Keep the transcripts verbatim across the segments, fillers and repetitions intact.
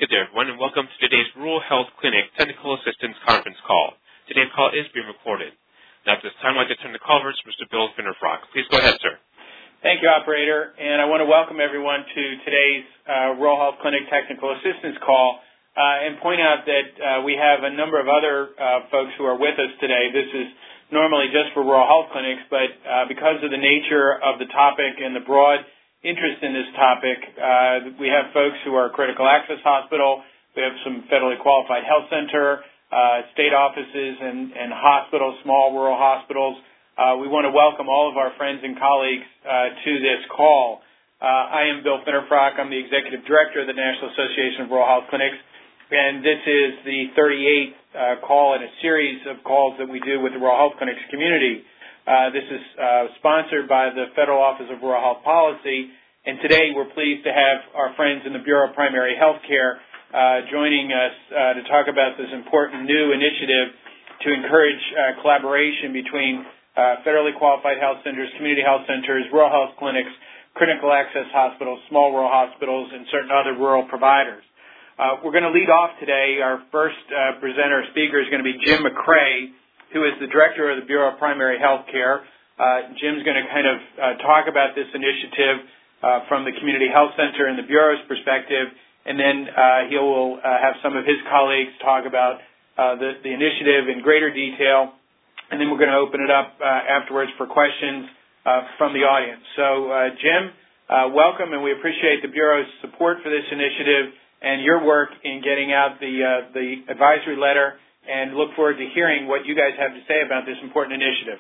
Good day, everyone, and welcome to today's Rural Health Clinic Technical Assistance Conference Call. Today's call is being recorded. Now, at this time, I'd like to turn the call over to Mister Bill Finnerfrock. Please go ahead, sir. Thank you, operator, and I want to welcome everyone to today's uh, Rural Health Clinic Technical Assistance Call uh, and point out that uh, we have a number of other uh, folks who are with us today. This is normally just for rural health clinics, but uh, because of the nature of the topic and the broad interest in this topic, uh, we have folks who are critical access hospital, we have some federally qualified health center, uh, state offices and, and hospitals, small rural hospitals. Uh, we want to welcome all of our friends and colleagues uh, to this call. Uh, I am Bill Finnerfrock. I'm the Executive Director of the National Association of Rural Health Clinics, and this is the thirty-eighth uh, call in a series of calls that we do with the Rural Health Clinics community. Uh, this is uh, sponsored by the Federal Office of Rural Health Policy, and today we're pleased to have our friends in the Bureau of Primary Health Care uh, joining us uh, to talk about this important new initiative to encourage uh, collaboration between uh, federally qualified health centers, community health centers, rural health clinics, critical access hospitals, small rural hospitals, and certain other rural providers. Uh, we're going to lead off today. Our first uh, presenter speaker is going to be Jim McCray, who is the Director of the Bureau of Primary Health Care. Uh, Jim's going to kind of uh, talk about this initiative uh, from the Community Health Center and the Bureau's perspective, and then uh, he will uh, have some of his colleagues talk about uh, the, the initiative in greater detail, and then we're going to open it up uh, afterwards for questions uh, from the audience. So, uh, Jim, uh, welcome, and we appreciate the Bureau's support for this initiative and your work in getting out the, uh, the advisory letter, and look forward to hearing what you guys have to say about this important initiative.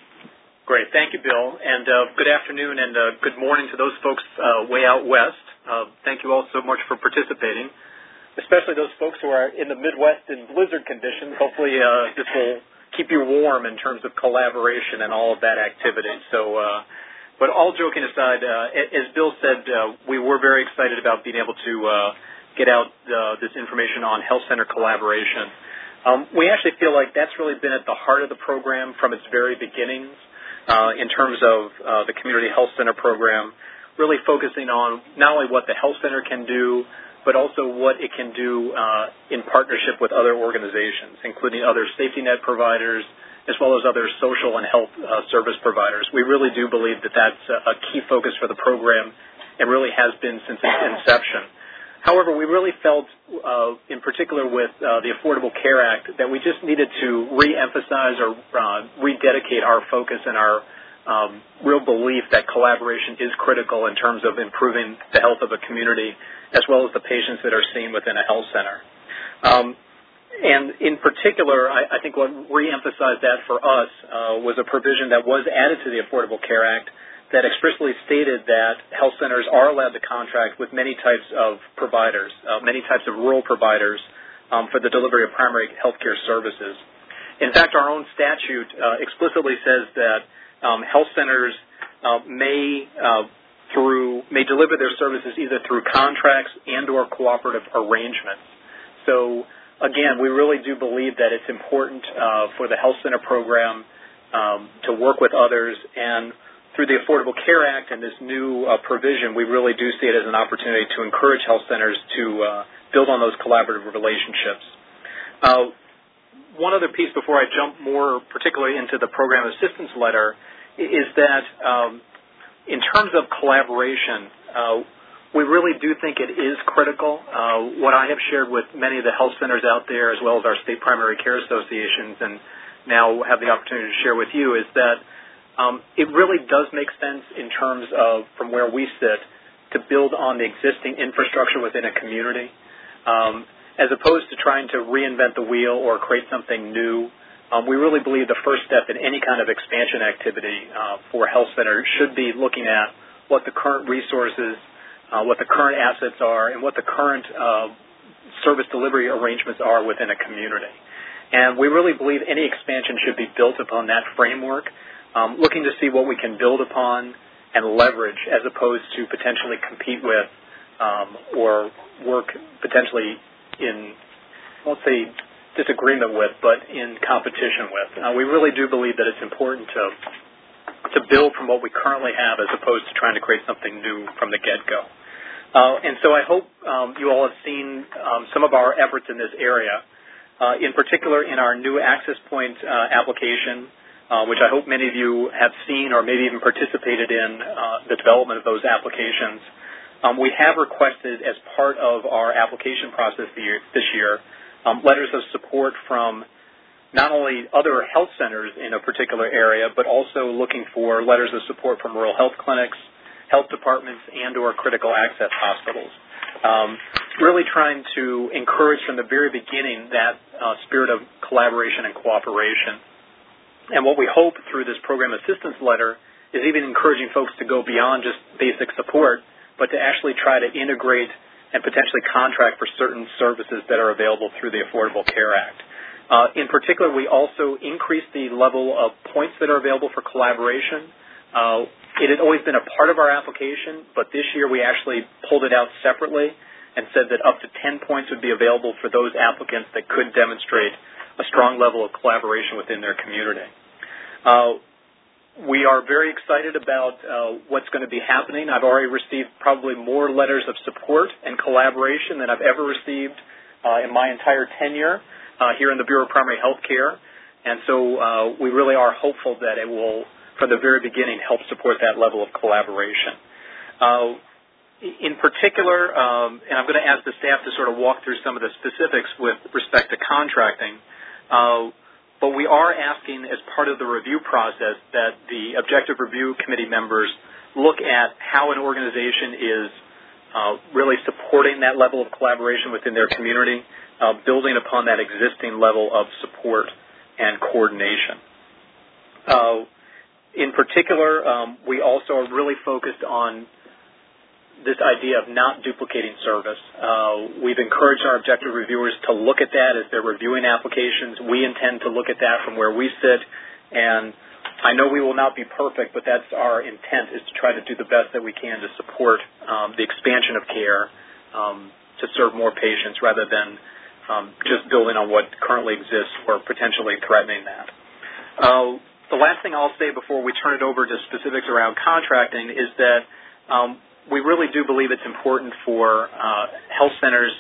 Great. Thank you, Bill, and uh, good afternoon and uh, good morning to those folks uh, way out west. Uh, thank you all so much for participating, especially those folks who are in the Midwest in blizzard conditions. Hopefully uh, this will keep you warm in terms of collaboration and all of that activity. So, uh, but all joking aside, uh, as Bill said, uh, we were very excited about being able to uh, get out uh, this information on health center collaboration. Um, we actually feel like that's really been at the heart of the program from its very beginnings uh, in terms of uh, the Community Health Center program, really focusing on not only what the health center can do, but also what it can do uh, in partnership with other organizations, including other safety net providers, as well as other social and health uh, service providers. We really do believe that that's a key focus for the program and really has been since its inception. However, we really felt, uh, in particular with uh, the Affordable Care Act, that we just needed to re-emphasize or uh, rededicate our focus and our um, real belief that collaboration is critical in terms of improving the health of a community as well as the patients that are seen within a health center. Um, and in particular, I, I think what re-emphasized that for us uh, was a provision that was added to the Affordable Care Act that expressly stated that health centers are allowed to contract with many types of providers, uh, many types of rural providers um, for the delivery of primary health care services. In fact, our own statute uh, explicitly says that um, health centers uh, may uh, through may deliver their services either through contracts and or cooperative arrangements. So again, we really do believe that it's important uh, for the health center program um, to work with others, and through the Affordable Care Act and this new uh, provision, we really do see it as an opportunity to encourage health centers to uh, build on those collaborative relationships. Uh, one other piece before I jump more particularly into the program assistance letter is that um, in terms of collaboration, uh, we really do think it is critical. Uh, what I have shared with many of the health centers out there, as well as our state primary care associations, and now have the opportunity to share with you, is that Um, it really does make sense in terms of, from where we sit, to build on the existing infrastructure within a community, um, as opposed to trying to reinvent the wheel or create something new. Um, we really believe the first step in any kind of expansion activity uh, for a health center should be looking at what the current resources, uh, what the current assets are, and what the current uh, service delivery arrangements are within a community. And we really believe any expansion should be built upon that framework, Um, looking to see what we can build upon and leverage as opposed to potentially compete with um, or work potentially in, I won't say disagreement with, but in competition with. Uh, we really do believe that it's important to to build from what we currently have as opposed to trying to create something new from the get-go. Uh, and so I hope um, you all have seen um, some of our efforts in this area, uh, in particular in our new Access Point uh, application, uh, which I hope many of you have seen or maybe even participated in uh, the development of those applications. Um, we have requested as part of our application process this year um, letters of support from not only other health centers in a particular area, but also looking for letters of support from rural health clinics, health departments, and or critical access hospitals. Um, really trying to encourage from the very beginning that uh, spirit of collaboration and cooperation. And what we hope through this program assistance letter is even encouraging folks to go beyond just basic support, but to actually try to integrate and potentially contract for certain services that are available through the Affordable Care Act. Uh, in particular, we also increased the level of points that are available for collaboration. Uh, It had always been a part of our application, but this year we actually pulled it out separately and said that up to ten points would be available for those applicants that could demonstrate a strong level of collaboration within their community. Uh, we are very excited about uh, what's going to be happening. I've already received probably more letters of support and collaboration than I've ever received uh, in my entire tenure uh, here in the Bureau of Primary Health Care, and so uh, we really are hopeful that it will, from the very beginning, help support that level of collaboration. Uh, in particular, um, and I'm going to ask the staff to sort of walk through some of the specifics with respect to contracting, uh, but we are asking as part of the review process that the Objective Review Committee members look at how an organization is uh, really supporting that level of collaboration within their community, uh, building upon that existing level of support and coordination. Uh, In particular, um, we also are really focused on this idea of not duplicating service. Uh, we've encouraged our objective reviewers to look at that as they're reviewing applications. We intend to look at that from where we sit, and I know we will not be perfect, but that's our intent, is to try to do the best that we can to support um, the expansion of care um, to serve more patients rather than um, just building on what currently exists or potentially threatening that. Uh, The last thing I'll say before we turn it over to specifics around contracting is that um, we really do believe it's important for uh, health centers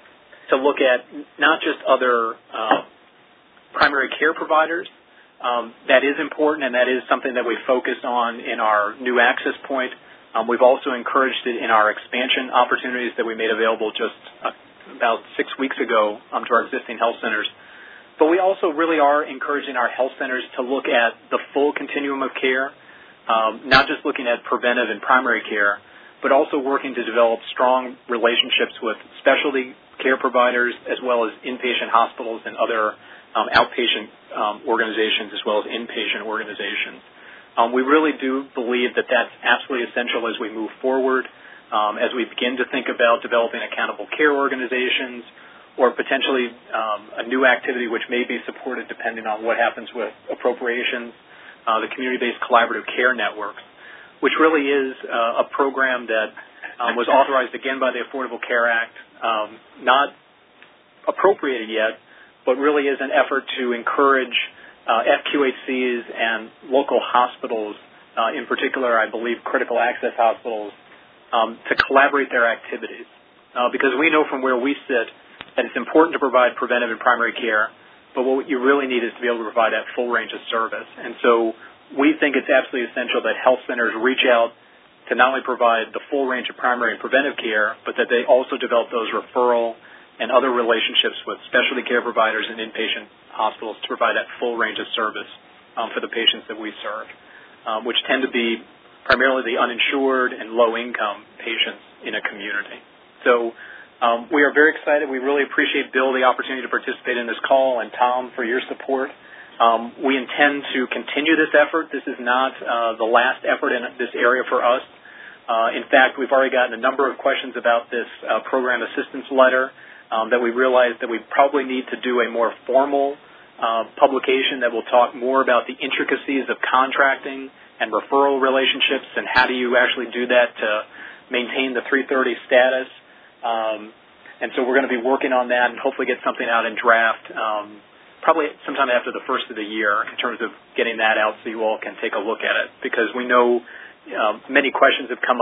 to look at not just other uh, primary care providers. Um, that is important, and that is something that we focus on in our new access point. Um, we've also encouraged it in our expansion opportunities that we made available just uh, about six weeks ago um, to our existing health centers. But we also really are encouraging our health centers to look at the full continuum of care, um, not just looking at preventive and primary care, but also working to develop strong relationships with specialty care providers as well as inpatient hospitals and other um, outpatient um, organizations as well as inpatient organizations. Um, we really do believe that that's absolutely essential as we move forward, um, as we begin to think about developing accountable care organizations, or potentially um, a new activity which may be supported depending on what happens with appropriations, uh, the community-based collaborative care networks, which really is uh, a program that um, was authorized again by the Affordable Care Act, um, not appropriated yet, but really is an effort to encourage uh, F Q H Cs and local hospitals, uh, in particular, I believe, critical access hospitals, um, to collaborate their activities. Uh, because we know from where we sit that it's important to provide preventive and primary care, but what you really need is to be able to provide that full range of service. And so we think it's absolutely essential that health centers reach out to not only provide the full range of primary and preventive care, but that they also develop those referral and other relationships with specialty care providers and inpatient hospitals to provide that full range of service um, for the patients that we serve, um, which tend to be primarily the uninsured and low-income patients in a community. So Um, we are very excited. We really appreciate, Bill, the opportunity to participate in this call, and Tom for your support. Um, we intend to continue this effort. This is not uh, the last effort in this area for us. Uh, in fact, we've already gotten a number of questions about this uh, program assistance letter um, that we realized that we probably need to do a more formal uh, publication that will talk more about the intricacies of contracting and referral relationships and how do you actually do that to maintain the three thirty status. Um, and so we're going to be working on that and hopefully get something out in draft um, probably sometime after the first of the year in terms of getting that out so you all can take a look at it, because we know um, many questions have come up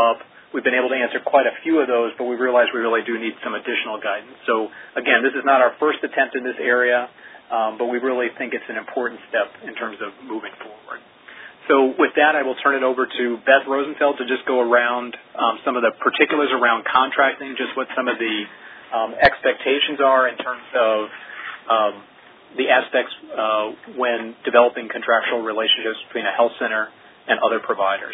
we've been able to answer quite a few of those, but we realize we really do need some additional guidance. So, again, this is not our first attempt in this area, um, but we really think it's an important step in terms of moving forward. So with that, I will turn it over to Beth Rosenfeld to just go around um, some of the particulars around contracting, just what some of the um, expectations are in terms of um, the aspects uh, when developing contractual relationships between a health center and other providers.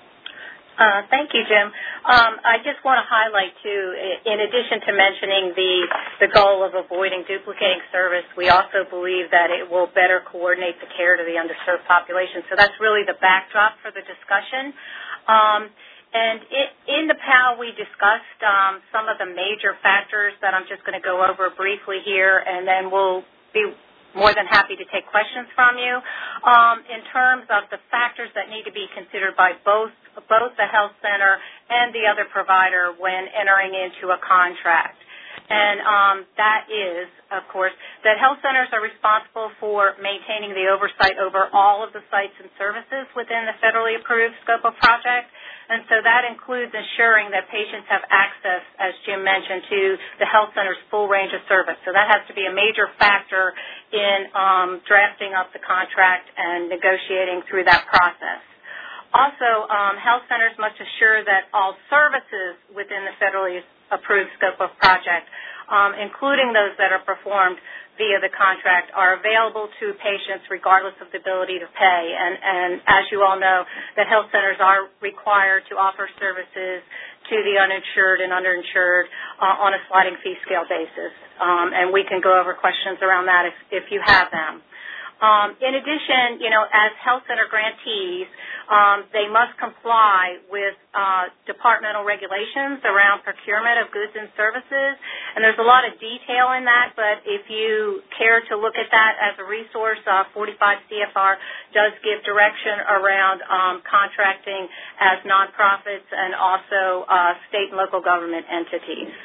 Uh, thank you, Jim. Um, I just want to highlight, too, in addition to mentioning the, the goal of avoiding duplicating service, we also believe that it will better coordinate the care to the underserved population. So that's really the backdrop for the discussion. Um, and it, in the panel, we discussed um, some of the major factors that I'm just going to go over briefly here, and then we'll be more than happy to take questions from you. Um, in terms of the factors that need to be considered by both both the health center and the other provider when entering into a contract. And um, that is, of course, that health centers are responsible for maintaining the oversight over all of the sites and services within the federally approved scope of project. And so that includes ensuring that patients have access, as Jim mentioned, to the health center's full range of service. So that has to be a major factor in um, drafting up the contract and negotiating through that process. Also, um, health centers must assure that all services within the federally approved scope of project, um, including those that are performed via the contract, are available to patients regardless of the ability to pay. And, and as you all know, that health centers are required to offer services to the uninsured and underinsured uh, on a sliding fee scale basis. Um, and we can go over questions around that if, if you have them. Um, in addition, you know, as health center grantees, um, they must comply with uh, departmental regulations around procurement of goods and services. And there's a lot of detail in that, but if you care to look at that as a resource, uh, forty-five C F R does give direction around um, contracting as nonprofits and also uh, state and local government entities.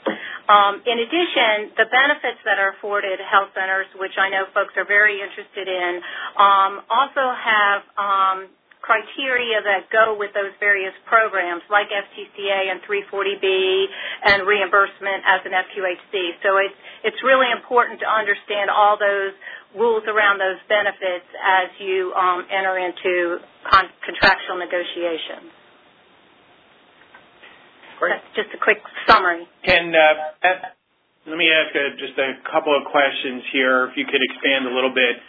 Um, in addition, the benefits that are afforded health centers, which I know folks are very interested in, um, also have um, criteria that go with those various programs, like F T C A and three forty B and reimbursement as an F Q H C. So it's, it's really important to understand all those rules around those benefits as you um, enter into con- contractual negotiations. Great. That's just a quick summary. Can uh, let me ask a, just a couple of questions here, if you could expand a little bit.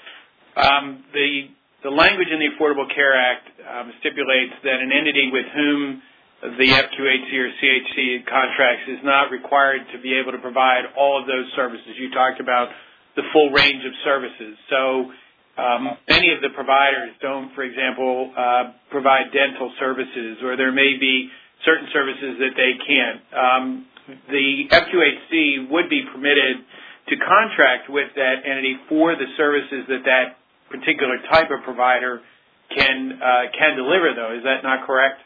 Um, the the language in the Affordable Care Act um, stipulates that an entity with whom the F Q H C or C H C contracts is not required to be able to provide all of those services. You talked about the full range of services. So um, many of the providers don't, for example, uh, provide dental services, or there may be certain services that they can't. Um, the F Q H C would be permitted to contract with that entity for the services that that particular type of provider can uh, can deliver, though. Is that not correct?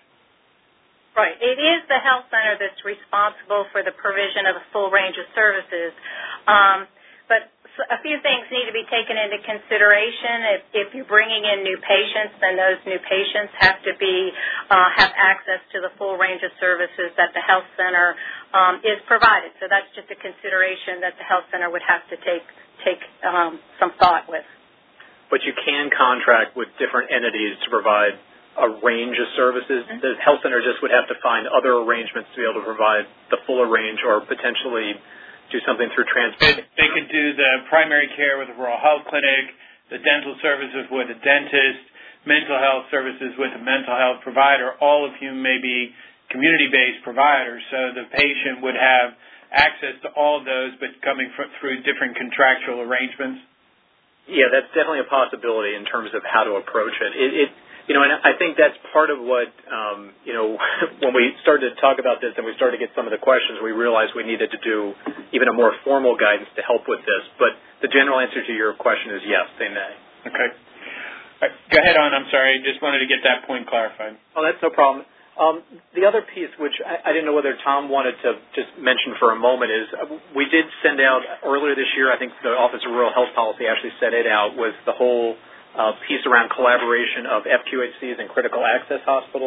Right. It is the health center that's responsible for the provision of a full range of services. Um, but a few things need to be taken into consideration. If, if you're bringing in new patients, then those new patients have to be uh, have access to the full range of services that the health center um, is provided. So that's just a consideration that the health center would have to take take um, some thought with. But you can contract with different entities to provide a range of services. Mm-hmm. The health center just would have to find other arrangements to be able to provide the fuller range, or potentially do something through transport. They could do the primary care with a rural health clinic, the dental services with a dentist, mental health services with a mental health provider, all of whom may be community-based providers. So the patient would have access to all of those, but coming fr- through different contractual arrangements. Yeah, that's definitely a possibility in terms of how to approach it. It, it You know, and I think that's part of what, um, you know, when we started to talk about this and we started to get some of the questions, we realized we needed to do even a more formal guidance to help with this. But the general answer to your question is yes, they may. Okay. Right, go ahead on. I'm sorry. Just wanted to get that point clarified. Oh, that's no problem. Um, the other piece, which I, I didn't know whether Tom wanted to just mention for a moment, is uh, we did send out earlier this year, I think the Office of Rural Health Policy actually sent it out, was the whole Uh, piece around collaboration of F Q H Cs and critical access hospitals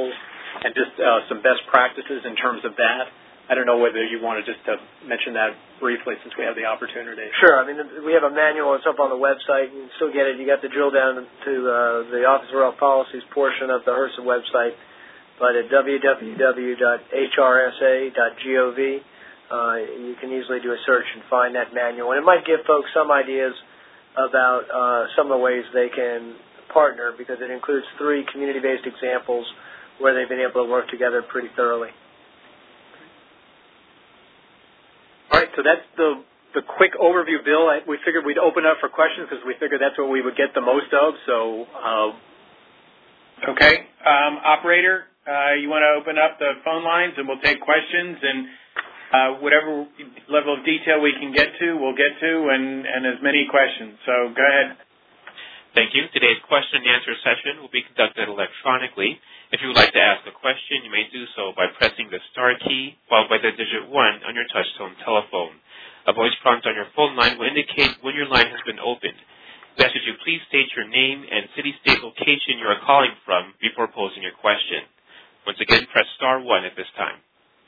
and just uh, some best practices in terms of that. I don't know whether you want to just uh, mention that briefly since we have the opportunity. Sure. I mean, we have a manual. It's up on the website. You can still get it. You got to drill down to uh, the Office of Rural Health Policies portion of the HRSA website, but at w w w dot h r s a dot gov, uh, you can easily do a search and find that manual. And it might give folks some ideas about uh, some of the ways they can partner, because it includes three community-based examples where they've been able to work together pretty thoroughly. All right, so that's the the quick overview, Bill. I, we figured we'd open up for questions because we figured that's what we would get the most of. So, uh, okay, um, operator, uh, you want to open up the phone lines and we'll take questions, and uh, whatever level of detail we can get to, we'll get to, and, and as many questions. So go ahead. Thank you. Today's question and answer session will be conducted electronically. If you would like to ask a question, you may do so by pressing the star key followed by the digit one on your touch-tone telephone. A voice prompt on your phone line will indicate when your line has been opened. We ask that you please state your name and city-state location you are calling from before posing your question. Once again, press star one at this time.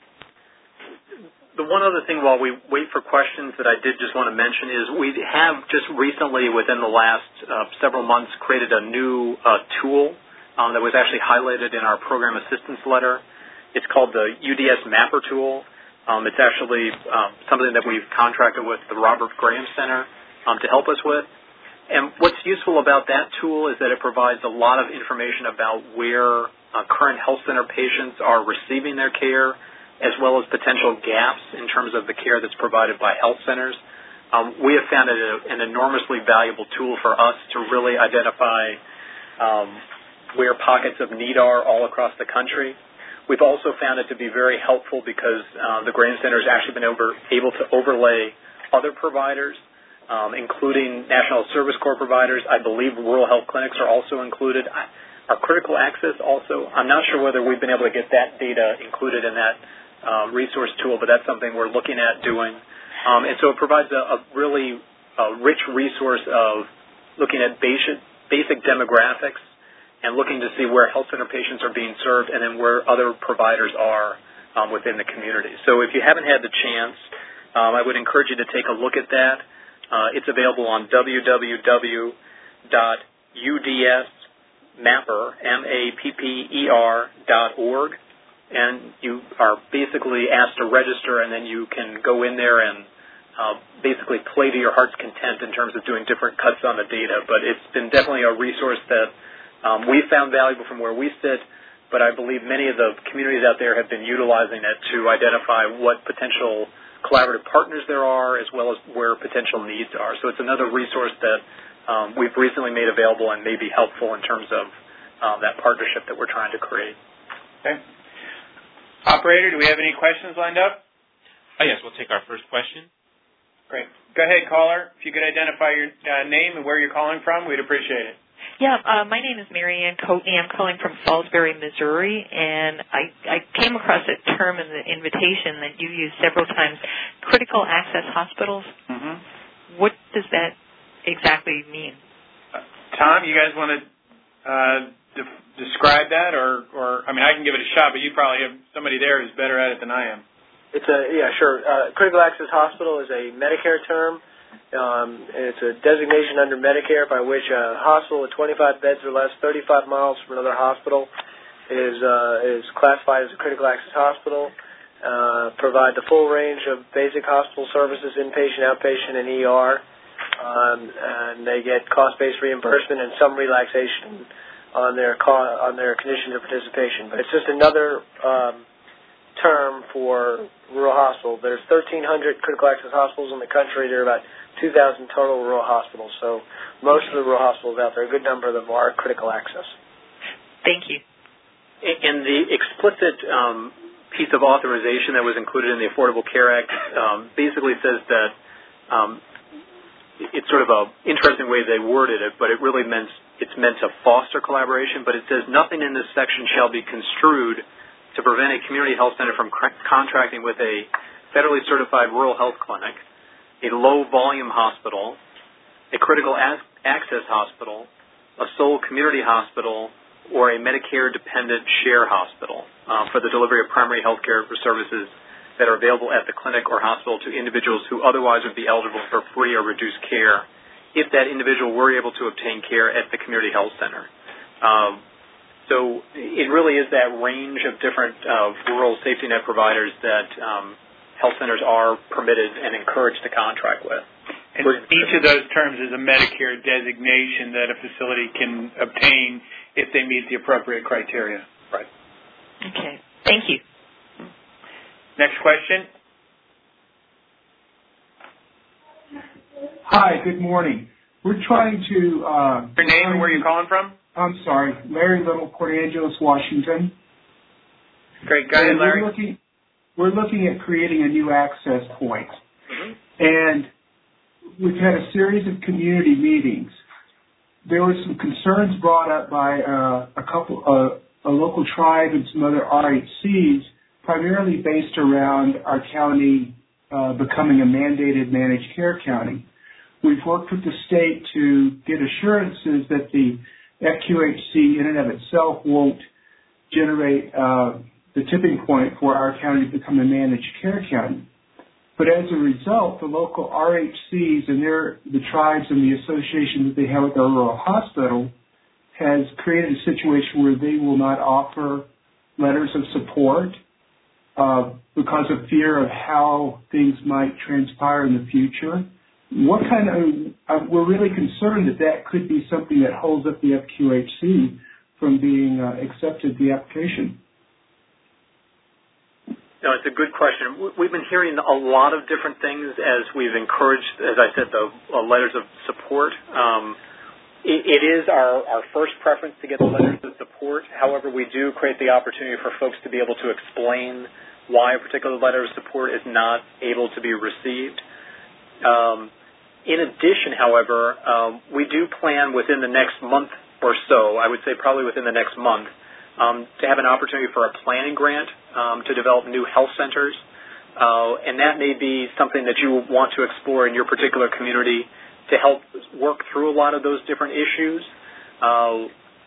The one other thing while we wait for questions that I did just want to mention is we have just recently, within the last uh, several months, created a new uh, tool um, that was actually highlighted in our program assistance letter. It's called the U D S Mapper tool. Um, it's actually um, something that we've contracted with the Robert Graham Center um, to help us with. And what's useful about that tool is that it provides a lot of information about where uh, current health center patients are receiving their care, as well as potential gaps in terms of the care that's provided by health centers. Um, we have found it a, an enormously valuable tool for us to really identify um, where pockets of need are all across the country. We've also found it to be very helpful because uh, the Graham Center has actually been over, able to overlay other providers, um, including National Service Corps providers. I believe rural health clinics are also included. Our critical access also, I'm not sure whether we've been able to get that data included in that uh, resource tool, but that's something we're looking at doing. Um, and so it provides a, a really uh, rich resource of looking at basic, basic demographics and looking to see where health center patients are being served and then where other providers are um, within the community. So if you haven't had the chance, um, I would encourage you to take a look at that. Uh, it's available on w w w dot u d s mapper, M A P P E R dot org, and you are basically asked to register, and then you can go in there and uh, basically play to your heart's content in terms of doing different cuts on the data. But it's been definitely a resource that um, we found valuable from where we sit, but I believe many of the communities out there have been utilizing it to identify what potential collaborative partners there are, as well as where potential needs are. So it's another resource that um, we've recently made available and may be helpful in terms of um, that partnership that we're trying to create. Okay. Operator, do we have any questions lined up? Oh, yes, we'll take our first question. Great. Go ahead, caller. If you could identify your uh, name and where you're calling from, we'd appreciate it. Yeah, uh, my name is Mary Ann Coatney. I'm calling from Salisbury, Missouri, and I, I came across a term in the invitation that you used several times, critical access hospitals. Mm-hmm. What does that exactly mean? Uh, Tom, you guys want to uh, de- describe that, or, or, I mean, I can give it a shot, but you probably have somebody there who's better at it than I am. It's a, yeah, sure. Uh, critical access hospital is a Medicare term. Um, it's a designation under Medicare by which a hospital with twenty-five beds or less, thirty-five miles from another hospital, is uh, is classified as a critical access hospital. Uh, provide the full range of basic hospital services, inpatient, outpatient, and E R, um, and they get cost-based reimbursement and some relaxation on their co- on their conditions of participation. But it's just another um, term for rural hospital. There's thirteen hundred critical access hospitals in the country. There are about two thousand total rural hospitals. So most of the rural hospitals out there, a good number of them are critical access. Thank you. And the explicit um, piece of authorization that was included in the Affordable Care Act um, basically says that um, it's sort of an interesting way they worded it, but it really meant it's meant to foster collaboration. But it says nothing in this section shall be construed to prevent a community health center from cr- contracting with a federally certified rural health clinic, a low-volume hospital, a critical as- access hospital, a sole community hospital, or a Medicare-dependent share hospital uh, for the delivery of primary health care services that are available at the clinic or hospital to individuals who otherwise would be eligible for free or reduced care if that individual were able to obtain care at the community health center. Um, so it really is that range of different uh, rural safety net providers that um, health centers are permitted and encouraged to contract with. And each of those terms is a Medicare designation that a facility can obtain if they meet the appropriate criteria. Right. Okay. Thank you. Next question. Hi, good morning. We're trying to... Uh, Your name and where you're calling from? I'm sorry, Larry Little, Port Angeles, Washington. Great. Go ahead, Larry. We're looking, we're looking at creating a new access point. Mm-hmm. And we've had a series of community meetings. There were some concerns brought up by uh, a couple, uh, a local tribe and some other R H Cs, primarily based around our county uh, becoming a mandated managed care county. We've worked with the state to get assurances that the F Q H C in and of itself won't generate uh, the tipping point for our county to become a managed care county. But as a result, the local R H Cs and their, the tribes and the association that they have with our rural hospital has created a situation where they will not offer letters of support uh, because of fear of how things might transpire in the future. What kind of, uh, we're really concerned that that could be something that holds up the F Q H C from being uh, accepted the application. No, it's a good question. We've been hearing a lot of different things as we've encouraged, as I said, the uh, letters of support. Um, it, it is our, our first preference to get the letters of support. However, we do create the opportunity for folks to be able to explain why a particular letter of support is not able to be received. Um, in addition, however, um, we do plan within the next month or so, I would say probably within the next month, Um, to have an opportunity for a planning grant um, to develop new health centers. Uh, and that may be something that you want to explore in your particular community to help work through a lot of those different issues. Uh,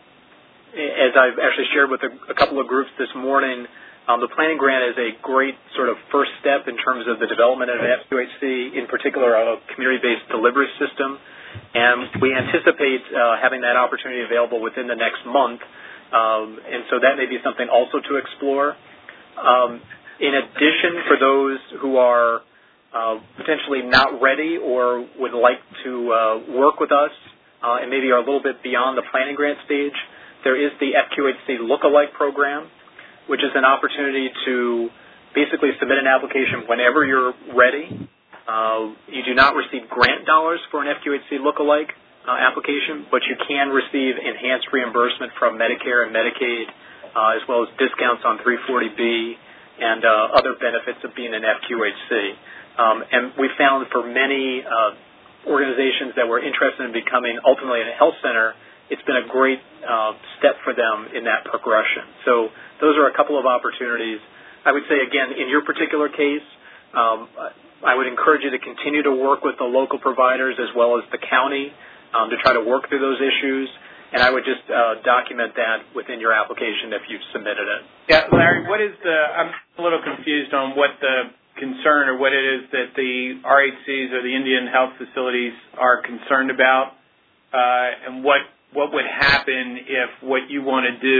as I've actually shared with a, a couple of groups this morning, um, the planning grant is a great sort of first step in terms of the development of an F Q H C, in particular a community-based delivery system. And we anticipate uh, having that opportunity available within the next month. Um, and so that may be something also to explore. Um, in addition, for those who are uh, potentially not ready or would like to uh, work with us uh, and maybe are a little bit beyond the planning grant stage, there is the F Q H C Lookalike Program, which is an opportunity to basically submit an application whenever you're ready. Uh, you do not receive grant dollars for an F Q H C Lookalike Uh, application, but you can receive enhanced reimbursement from Medicare and Medicaid, uh, as well as discounts on three forty B and uh, other benefits of being an F Q H C. Um, and we found for many uh, organizations that were interested in becoming ultimately a health center, it's been a great uh, step for them in that progression. So those are a couple of opportunities. I would say, again, in your particular case, um, I would encourage you to continue to work with the local providers as well as the county Um, to try to work through those issues, and I would just uh, document that within your application if you've submitted it. Yeah, Larry, what is the, I'm a little confused on what the concern or what it is that the R H Cs or the Indian health facilities are concerned about, uh, and what what would happen if what you want to do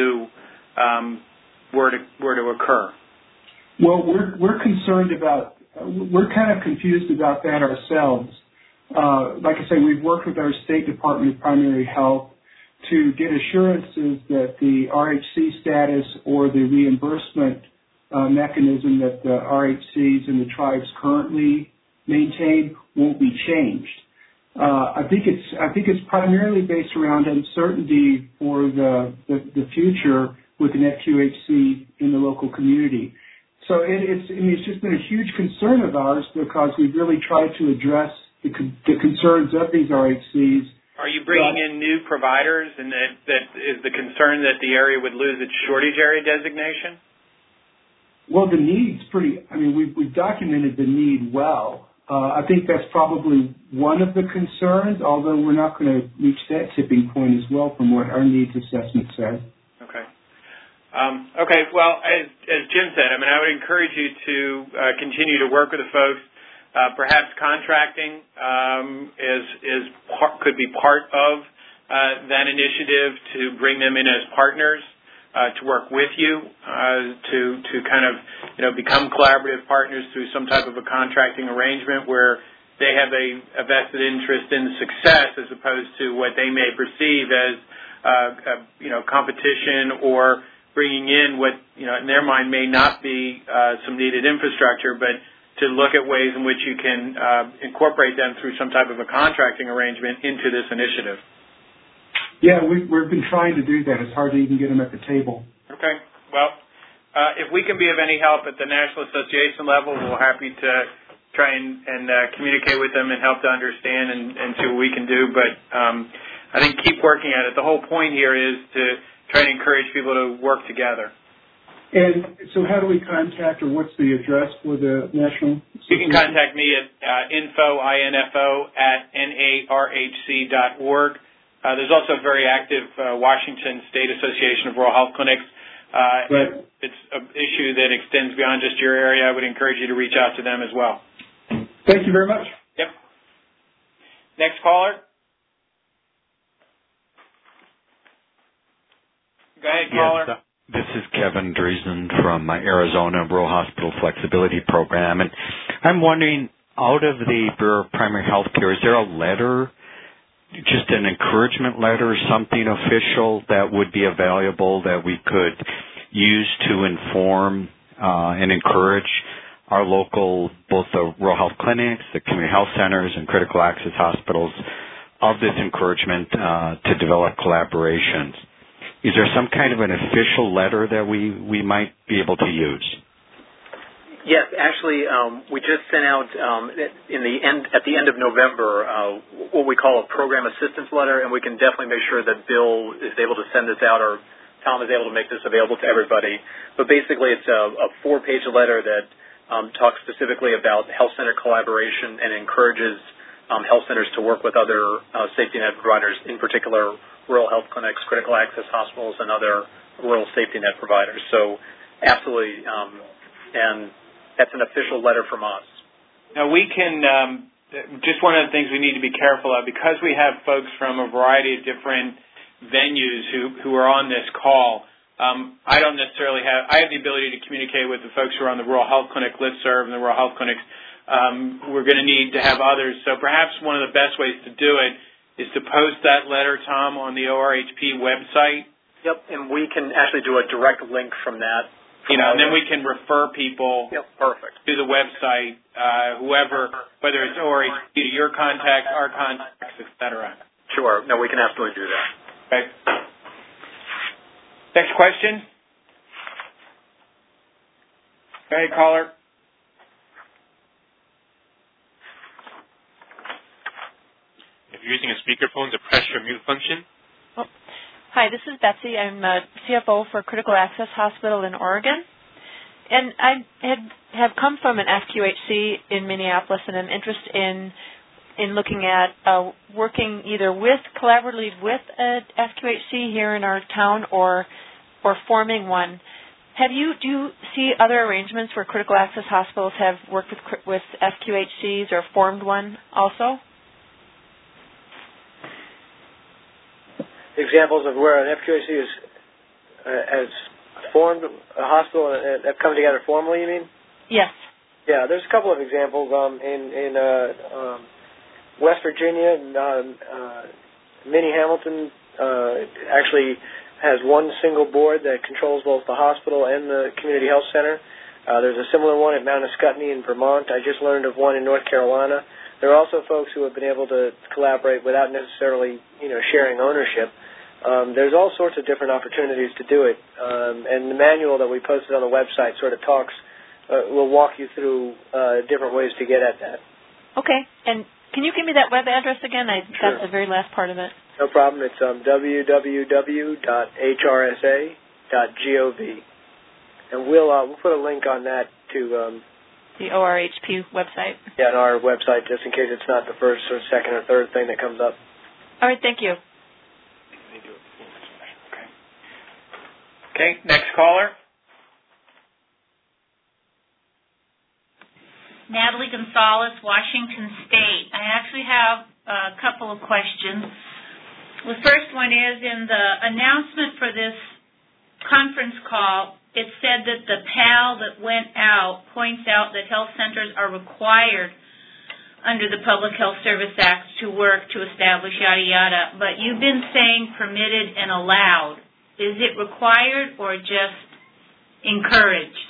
um, were to were to occur? Well, we're we're concerned about, we're kind of confused about that ourselves. Uh, like I say, we've worked with our State Department of Primary Health to get assurances that the R H C status or the reimbursement uh, mechanism that the R H Cs and the tribes currently maintain won't be changed. Uh, I think it's I think it's primarily based around uncertainty for the, the, the future with an F Q H C in the local community. So it, it's I mean, it's just been a huge concern of ours because we've really tried to address The, con- the concerns of these R H Cs. Are you bringing in new providers, and that, that is the concern that the area would lose its shortage area designation? Well, the need's pretty, I mean, we've, we've documented the need well. Uh, I think that's probably one of the concerns, although we're not going to reach that tipping point as well from what our needs assessment says. Um, okay, well, as, as Jim said, I mean, I would encourage you to uh, continue to work with the folks. Uh, perhaps contracting um, is, is par- could be part of uh, that initiative to bring them in as partners, uh, to work with you, uh, to to kind of you know become collaborative partners through some type of a contracting arrangement where they have a, a vested interest in the success as opposed to what they may perceive as uh, a, you know competition or bringing in what you know in their mind may not be uh, some needed infrastructure, but to look at ways in which you can uh, incorporate them through some type of a contracting arrangement into this initiative. Yeah, we've, we've been trying to do that. It's hard to even get them at the table. Okay. Well, uh, if we can be of any help at the National Association level, we're happy to try and, and uh, communicate with them and help to understand and, and see what we can do. But um, I think keep working at it. The whole point here is to try and encourage people to work together. And so how do we contact, or what's the address for the National? You can contact me at uh, info, I N F O, at N A R H C dot org. Uh, there's also a very active uh, Washington State Association of Rural Health Clinics. Uh, right. If it's an issue that extends beyond just your area, I would encourage you to reach out to them as well. Thank you very much. Yep. Next caller. Go ahead, caller. Yes, uh, this is Kevin Driesen from uh, Arizona Rural Hospital Flexibility Program. And I'm wondering, out of the Bureau of Primary Health Care, is there a letter, just an encouragement letter or something official that would be available that we could use to inform uh, and encourage our local, both the rural health clinics, the community health centers, and critical access hospitals of this encouragement uh, to develop collaborations? Is there some kind of an official letter that we, we might be able to use? Yes, actually, um, we just sent out um, in the end at the end of November uh, what we call a program assistance letter, and we can definitely make sure that Bill is able to send this out, or Tom is able to make this available to everybody. But basically, it's a, a four-page letter that um, talks specifically about health center collaboration and encourages um, health centers to work with other uh, safety net providers, in particular rural health clinics, critical access hospitals, and other rural safety net providers. So absolutely, um, and that's an official letter from us. Now, we can, um, just one of the things we need to be careful of, because we have folks from a variety of different venues who, who are on this call, um, I don't necessarily have, I have the ability to communicate with the folks who are on the Rural Health Clinic listserv and the Rural Health Clinics. Um, we're going to need to have others. So perhaps one of the best ways to do it is to post that letter, Tom, on the O R H P website. Yep, and we can actually do a direct link from that. You know, and then we can refer people yep, perfect. to the website, uh, whoever, whether it's O R H P, to your contacts, our contacts, et cetera. Sure. No, we can absolutely do that. Okay. Next question. Go ahead, caller. If you're using a speakerphone, to press your mute function. Oh. Hi, this is Betsy. I'm a C F O for Critical Access Hospital in Oregon. And I had, have come from an F Q H C in Minneapolis, and I'm interested in in looking at uh, working either with, collaboratively with a F Q H C here in our town, or or forming one. Have you, do you see other arrangements where critical access hospitals have worked with, with F Q H Cs or formed one also? Examples of where an F Q H C is, uh, has formed a hospital and have come together formally, you mean? Yes. Yeah, there's a couple of examples. Um, in in uh, um, West Virginia, um, uh, Minnie Hamilton uh, actually has one single board that controls both the hospital and the community health center. Uh, there's a similar one at Mount Escutney in Vermont. I just learned of one in North Carolina. There are also folks who have been able to collaborate without necessarily, you know, sharing ownership. Um, there's all sorts of different opportunities to do it, um, and the manual that we posted on the website sort of talks, uh, will walk you through uh, different ways to get at that. Okay, and can you give me that web address again? I Sure. got the very last part of it. No problem. It's um, w w w dot h r s a dot gov, and we'll uh, we'll put a link on that to um, the O R H P website. Yeah, on our website, just in case it's not the first or second or third thing that comes up. All right, thank you. Okay, next caller. Natalie Gonzalez, Washington State. I actually have a couple of questions. The first one is, in the announcement for this conference call, it said that the P A L that went out points out that health centers are required under the Public Health Service Act to work to establish yada yada, but you've been saying permitted and allowed. Is it required or just encouraged?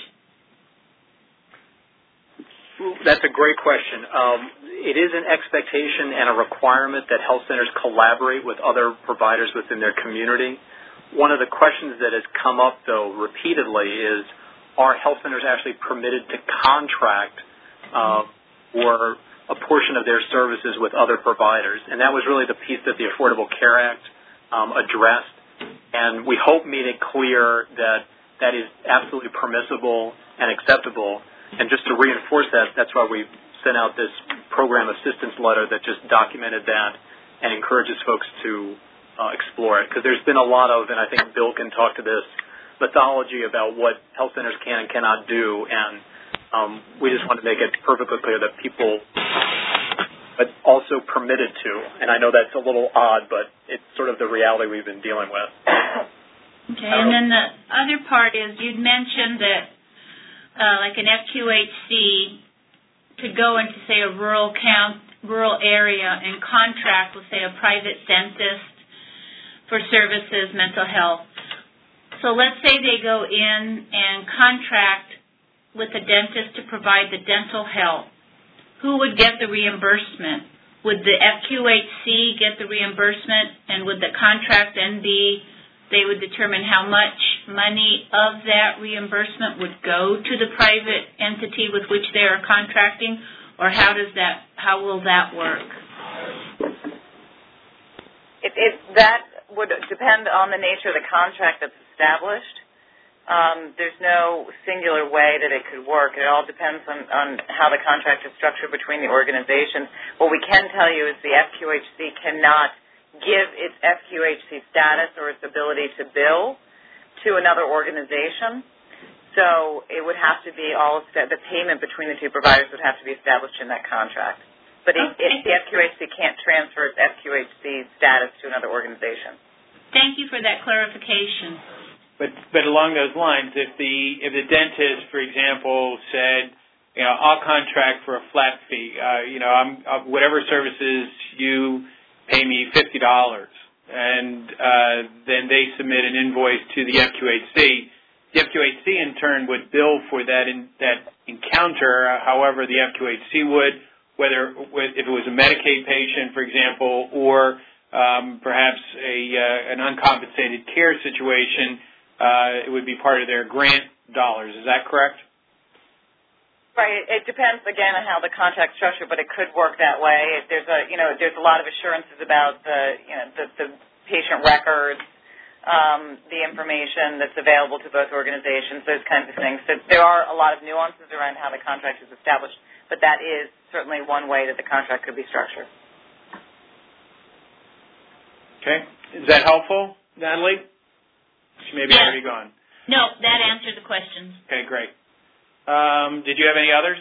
That's a great question. Um, it is an expectation and a requirement that health centers collaborate with other providers within their community. One of the questions that has come up, though, repeatedly is, are health centers actually permitted to contract uh, for a portion of their services with other providers? And that was really the piece that the Affordable Care Act um, addressed. And we hope made it clear that that is absolutely permissible and acceptable. And just to reinforce that, that's why we sent out this program assistance letter that just documented that and encourages folks to uh, explore it. Because there's been a lot of, and I think Bill can talk to this, mythology about what health centers can and cannot do. And um, we just want to make it perfectly clear that people, but also permitted to. And I know that's a little odd, but it's sort of the reality we've been dealing with. Okay, and then the other part is, you'd mentioned that Uh, like an F Q H C could go into, say, a rural count, rural area and contract with, say, a private dentist for services, mental health. So let's say they go in and contract with a dentist to provide the dental health. Who would get the reimbursement? Would the F Q H C get the reimbursement, and would the contract then be, they would determine how much money of that reimbursement would go to the private entity with which they are contracting, or how does that, how will that work? It, it, that would depend on the nature of the contract that's established. Um, there's no singular way that it could work. It all depends on, on how the contract is structured between the organizations. What we can tell you is the F Q H C cannot give its F Q H C status or its ability to bill to another organization. So it would have to be all of the payment between the two providers would have to be established in that contract. But it, it, the F Q H C can't transfer its F Q H C status to another organization. Thank you for that clarification. But but along those lines, if the if the dentist, for example, said, you know, I'll contract for a flat fee. Uh, you know, I'm uh, whatever services you pay me fifty dollars, and uh, then they submit an invoice to the F Q H C. The F Q H C, in turn, would bill for that in, that encounter, uh, however the F Q H C would, whether if it was a Medicaid patient, for example, or um, perhaps a uh, an uncompensated care situation, uh, it would be part of their grant dollars. Is that correct? Right. It depends, again, on how the contract's structured, but it could work that way. There's a, you know, there's a lot of assurances about the, you know, the, the patient records, um, the information that's available to both organizations, those kinds of things. So there are a lot of nuances around how the contract is established, but that is certainly one way that the contract could be structured. Okay. Is that helpful, Natalie? She may be yeah. already gone. No, that answered the questions. Okay, great. Um, did you have any others?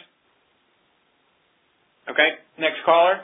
Okay, next caller.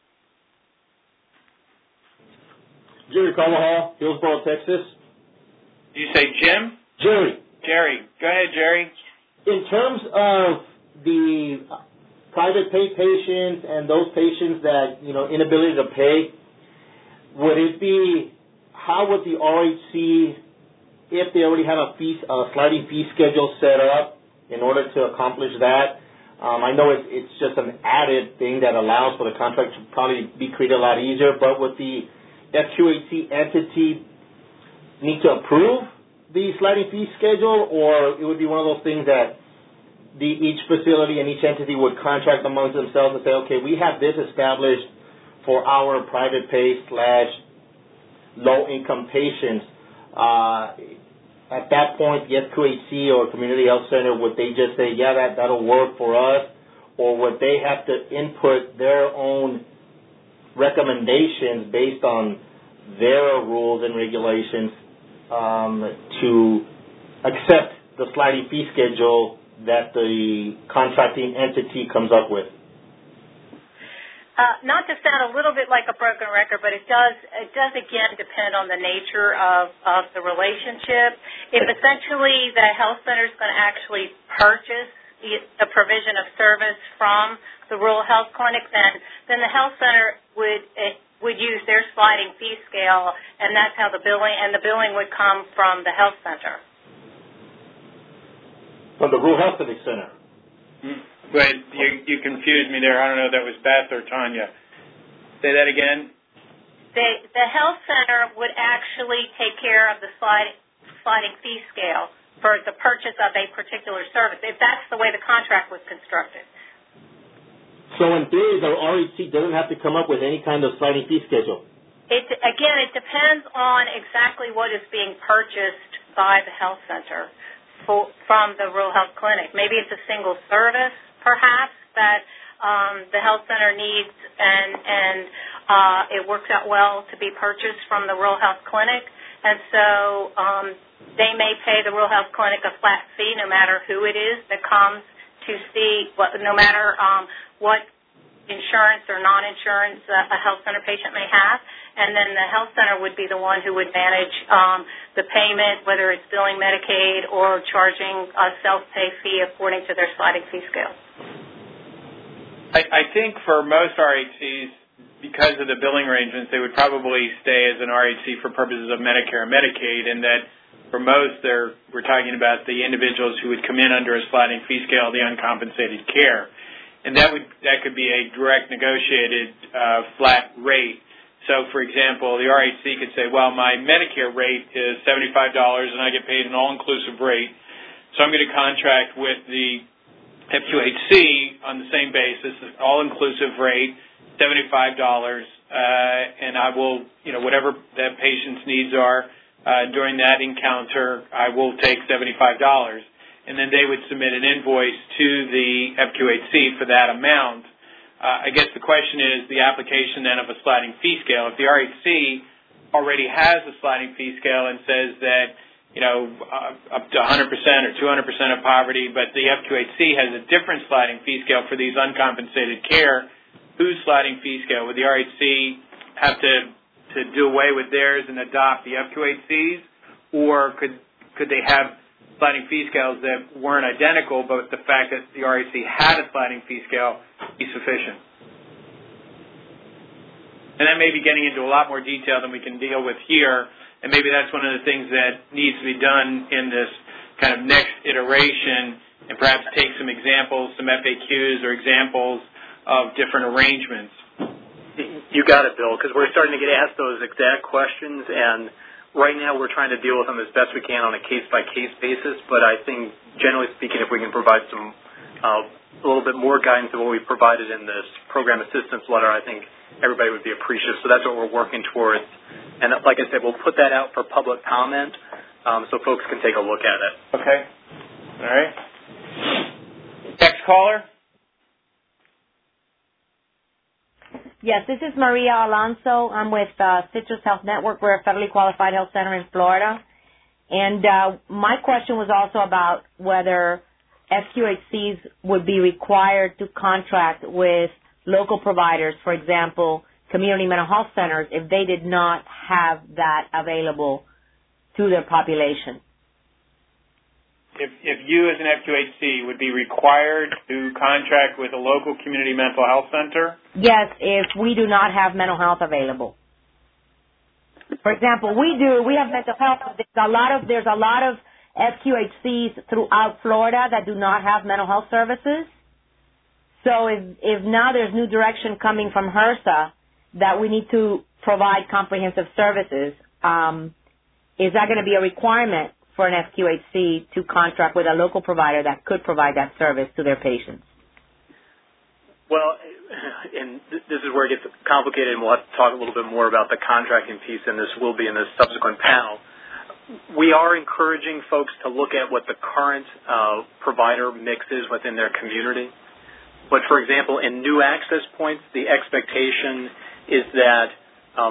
Jerry Carvajal, Hillsboro, Texas. Did you say Jim? Jerry. Jerry. Go ahead, Jerry. In terms of the private pay patients and those patients that, you know, inability to pay, would it be, how would the R H C, if they already have a fee, a sliding fee schedule set up, in order to accomplish that? Um, I know it's, it's just an added thing that allows for the contract to probably be created a lot easier, but would the F Q H C entity need to approve the sliding fee schedule, or it would be one of those things that the, each facility and each entity would contract amongst themselves and say, okay, we have this established for our private pay slash low-income patients. Uh, At that point, the F Q H C or Community Health Center, would they just say, yeah, that, that'll work for us? Or would they have to input their own recommendations based on their rules and regulations um, to accept the sliding fee schedule that the contracting entity comes up with? Uh, not to sound a little bit like a broken record, but it does it does again depend on the nature of, of the relationship. If essentially the health center is going to actually purchase the provision of service from the rural health clinic, then then the health center would it, would use their sliding fee scale, and that's how the billing and the billing would come from the health center. From the rural health clinic center. Mm-hmm. But you, you confused me there. I don't know if that was Beth or Tanya. Say that again. The, the health center would actually take care of the slide, sliding fee scale for the purchase of a particular service, if that's the way the contract was constructed. So in theory, the R H C doesn't have to come up with any kind of sliding fee schedule? It, again, it depends on exactly what is being purchased by the health center for, from the rural health clinic. Maybe it's a single service, perhaps, that um, the health center needs, and, and uh, it works out well to be purchased from the rural health clinic. And so um, they may pay the rural health clinic a flat fee no matter who it is that comes to see, what, no matter um, what insurance or non-insurance uh, a health center patient may have. And then the health center would be the one who would manage um, the payment, whether it's billing Medicaid or charging a self-pay fee according to their sliding fee scale. I, I think for most R H Cs, because of the billing arrangements, they would probably stay as an R H C for purposes of Medicare and Medicaid, and that for most, they're, we're talking about the individuals who would come in under a sliding fee scale, the uncompensated care. And that would that could be a direct negotiated uh, flat rate. So, for example, the R H C could say, well, my Medicare rate is seventy-five dollars and I get paid an all-inclusive rate, so I'm going to contract with the F Q H C on the same basis, all-inclusive rate, seventy-five dollars, uh, and I will, you know, whatever that patient's needs are uh, during that encounter, I will take seventy-five dollars. And then they would submit an invoice to the F Q H C for that amount. Uh, I guess the question is the application then of a sliding fee scale. If the R H C already has a sliding fee scale and says that, you know, uh, up to one hundred percent or two hundred percent of poverty, but the F Q H C has a different sliding fee scale for these uncompensated care, whose sliding fee scale? Would the R H C have to, to do away with theirs and adopt the F Q H C's, or could could they have sliding fee scales that weren't identical, but the fact that the R H C had a sliding fee scale be sufficient? And that may be getting into a lot more detail than we can deal with here, and maybe that's one of the things that needs to be done in this kind of next iteration, and perhaps take some examples, some F A Qs or examples of different arrangements. You got it, Bill, because we're starting to get asked those exact questions, and right now we're trying to deal with them as best we can on a case-by-case basis, but I think, generally speaking, if we can provide some uh, a little bit more guidance than what we provided in this program assistance letter, I think everybody would be appreciative. So that's what we're working towards. And like I said, we'll put that out for public comment um, so folks can take a look at it. Okay. All right. Next caller. Yes, this is Maria Alonso. I'm with uh, Citrus Health Network. We're a federally qualified health center in Florida. And uh, my question was also about whether F Q H Cs would be required to contract with local providers, for example, community mental health centers, if they did not have that available to their population. If, if you as an F Q H C would be required to contract with a local community mental health center? Yes, if we do not have mental health available. For example, we do, we have mental health. There's a lot of, there's a lot of F Q H Cs throughout Florida that do not have mental health services. So if, if now there's new direction coming from HRSA that we need to provide comprehensive services, um, is that going to be a requirement for an F Q H C to contract with a local provider that could provide that service to their patients? Well, and this is where it gets complicated, and we'll have to talk a little bit more about the contracting piece, and this will be in the subsequent panel. We are encouraging folks to look at what the current uh, provider mix is within their community. But, for example, in new access points, the expectation is that um,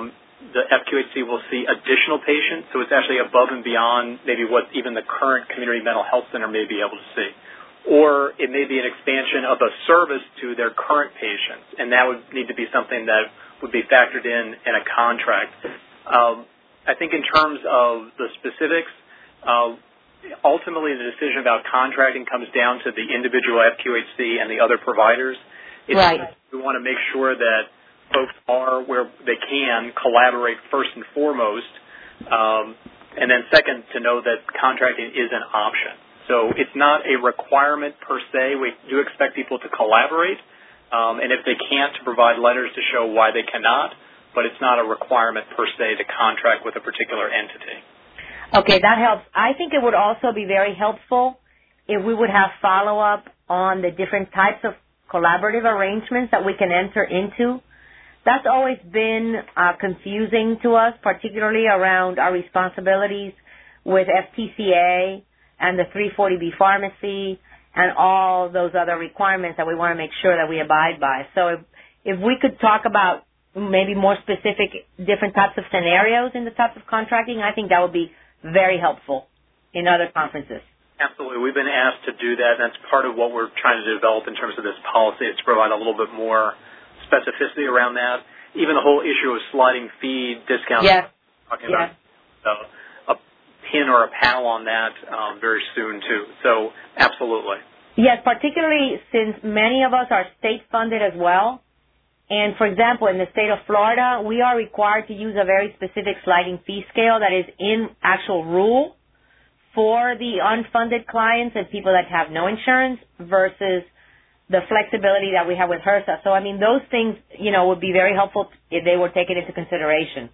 the F Q H C will see additional patients, so it's actually above and beyond maybe what even the current community mental health center may be able to see. Or it may be an expansion of a service to their current patients, and that would need to be something that would be factored in in a contract. Um, I think in terms of the specifics, uh, ultimately the decision about contracting comes down to the individual F Q H C and the other providers. It's right. We want to make sure that folks are where they can collaborate first and foremost, um, and then second, to know that contracting is an option. So it's not a requirement per se. We do expect people to collaborate, um, and if they can't, to provide letters to show why they cannot, but it's not a requirement per se to contract with a particular entity. Okay, that helps. I think it would also be very helpful if we would have follow-up on the different types of collaborative arrangements that we can enter into. That's always been uh, confusing to us, particularly around our responsibilities with F T C A and the three forty B pharmacy and all those other requirements that we want to make sure that we abide by. So if, if we could talk about maybe more specific different types of scenarios in the types of contracting, I think that would be very helpful in other conferences. Absolutely. We've been asked to do that, and that's part of what we're trying to develop in terms of this policy, is to provide a little bit more specificity around that. Even the whole issue of sliding fee discounts. Yes. Talking yes. about uh, a pin or a panel on that um, very soon, too. So, absolutely. Yes, particularly since many of us are state-funded as well. And, for example, in the state of Florida, we are required to use a very specific sliding fee scale that is in actual rule for the unfunded clients and people that have no insurance versus the flexibility that we have with HRSA. So, I mean, those things, you know, would be very helpful if they were taken into consideration.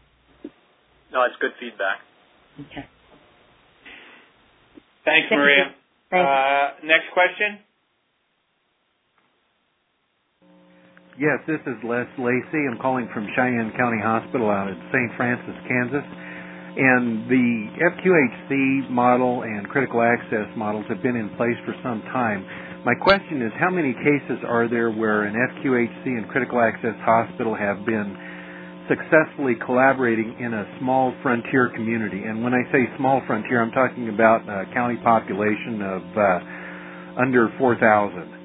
No, it's good feedback. Okay. Thanks, Maria. Thanks. Uh, next question. Yes, this is Les Lacey. I'm calling from Cheyenne County Hospital out at Saint Francis, Kansas. And the F Q H C model and critical access models have been in place for some time. My question is, how many cases are there where an F Q H C and critical access hospital have been successfully collaborating in a small frontier community? And when I say small frontier, I'm talking about a county population of uh, under four thousand.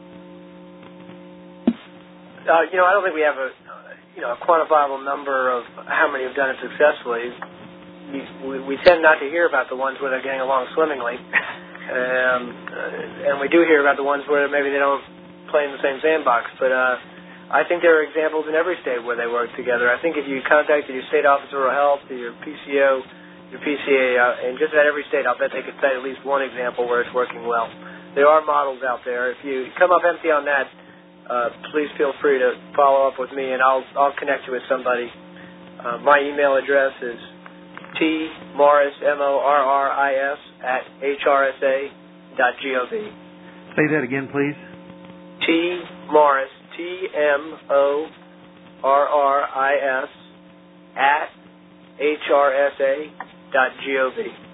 Uh, you know, I don't think we have a, you know, a quantifiable number of how many have done it successfully. We, we, we tend not to hear about the ones where they're getting along swimmingly, um, uh, and we do hear about the ones where maybe they don't play in the same sandbox. But uh, I think there are examples in every state where they work together. I think if you contacted your state office of rural health, or your P C O, your P C A, uh, in just about every state, I'll bet they could cite at least one example where it's working well. There are models out there. If you come up empty on that, Uh, please feel free to follow up with me, and I'll I'll connect you with somebody. Uh, my email address is t morris m o r r i s at h r s a dot gov. Say that again, please. T Morris T M O R R I S at h r s a dot gov.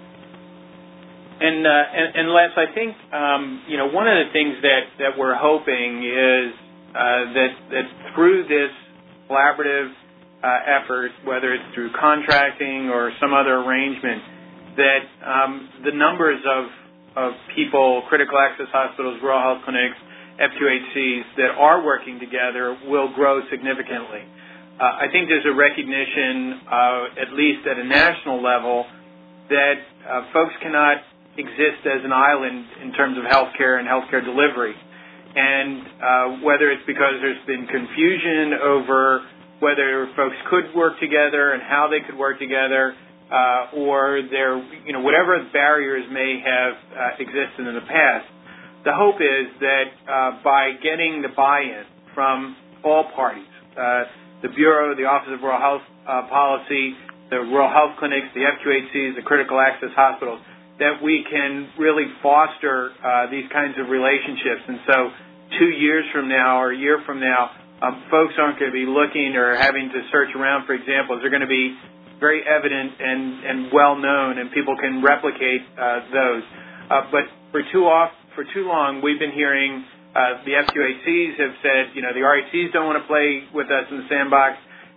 And, uh, and, and Les, I think, um, you know, one of the things that, that we're hoping is uh, that, that through this collaborative uh, effort, whether it's through contracting or some other arrangement, that um, the numbers of, of people, critical access hospitals, rural health clinics, F Q H Cs that are working together will grow significantly. Uh, I think there's a recognition, uh, at least at a national level, that uh, folks cannot exist as an island in terms of healthcare and healthcare delivery. And uh, whether it's because there's been confusion over whether folks could work together and how they could work together, uh, or there, you know, whatever barriers may have uh, existed in the past, the hope is that uh, by getting the buy-in from all parties, uh, the Bureau, the Office of Rural Health uh, Policy, the rural health clinics, the F Q H Cs, the critical access hospitals, that we can really foster uh, these kinds of relationships. And so two years from now or a year from now, um, folks aren't going to be looking or having to search around for examples. They're going to be very evident and, and well-known, and people can replicate uh, those. Uh, but for too, off, for too long, we've been hearing uh, the F Q H Cs have said, you know, the R H Cs don't want to play with us in the sandbox,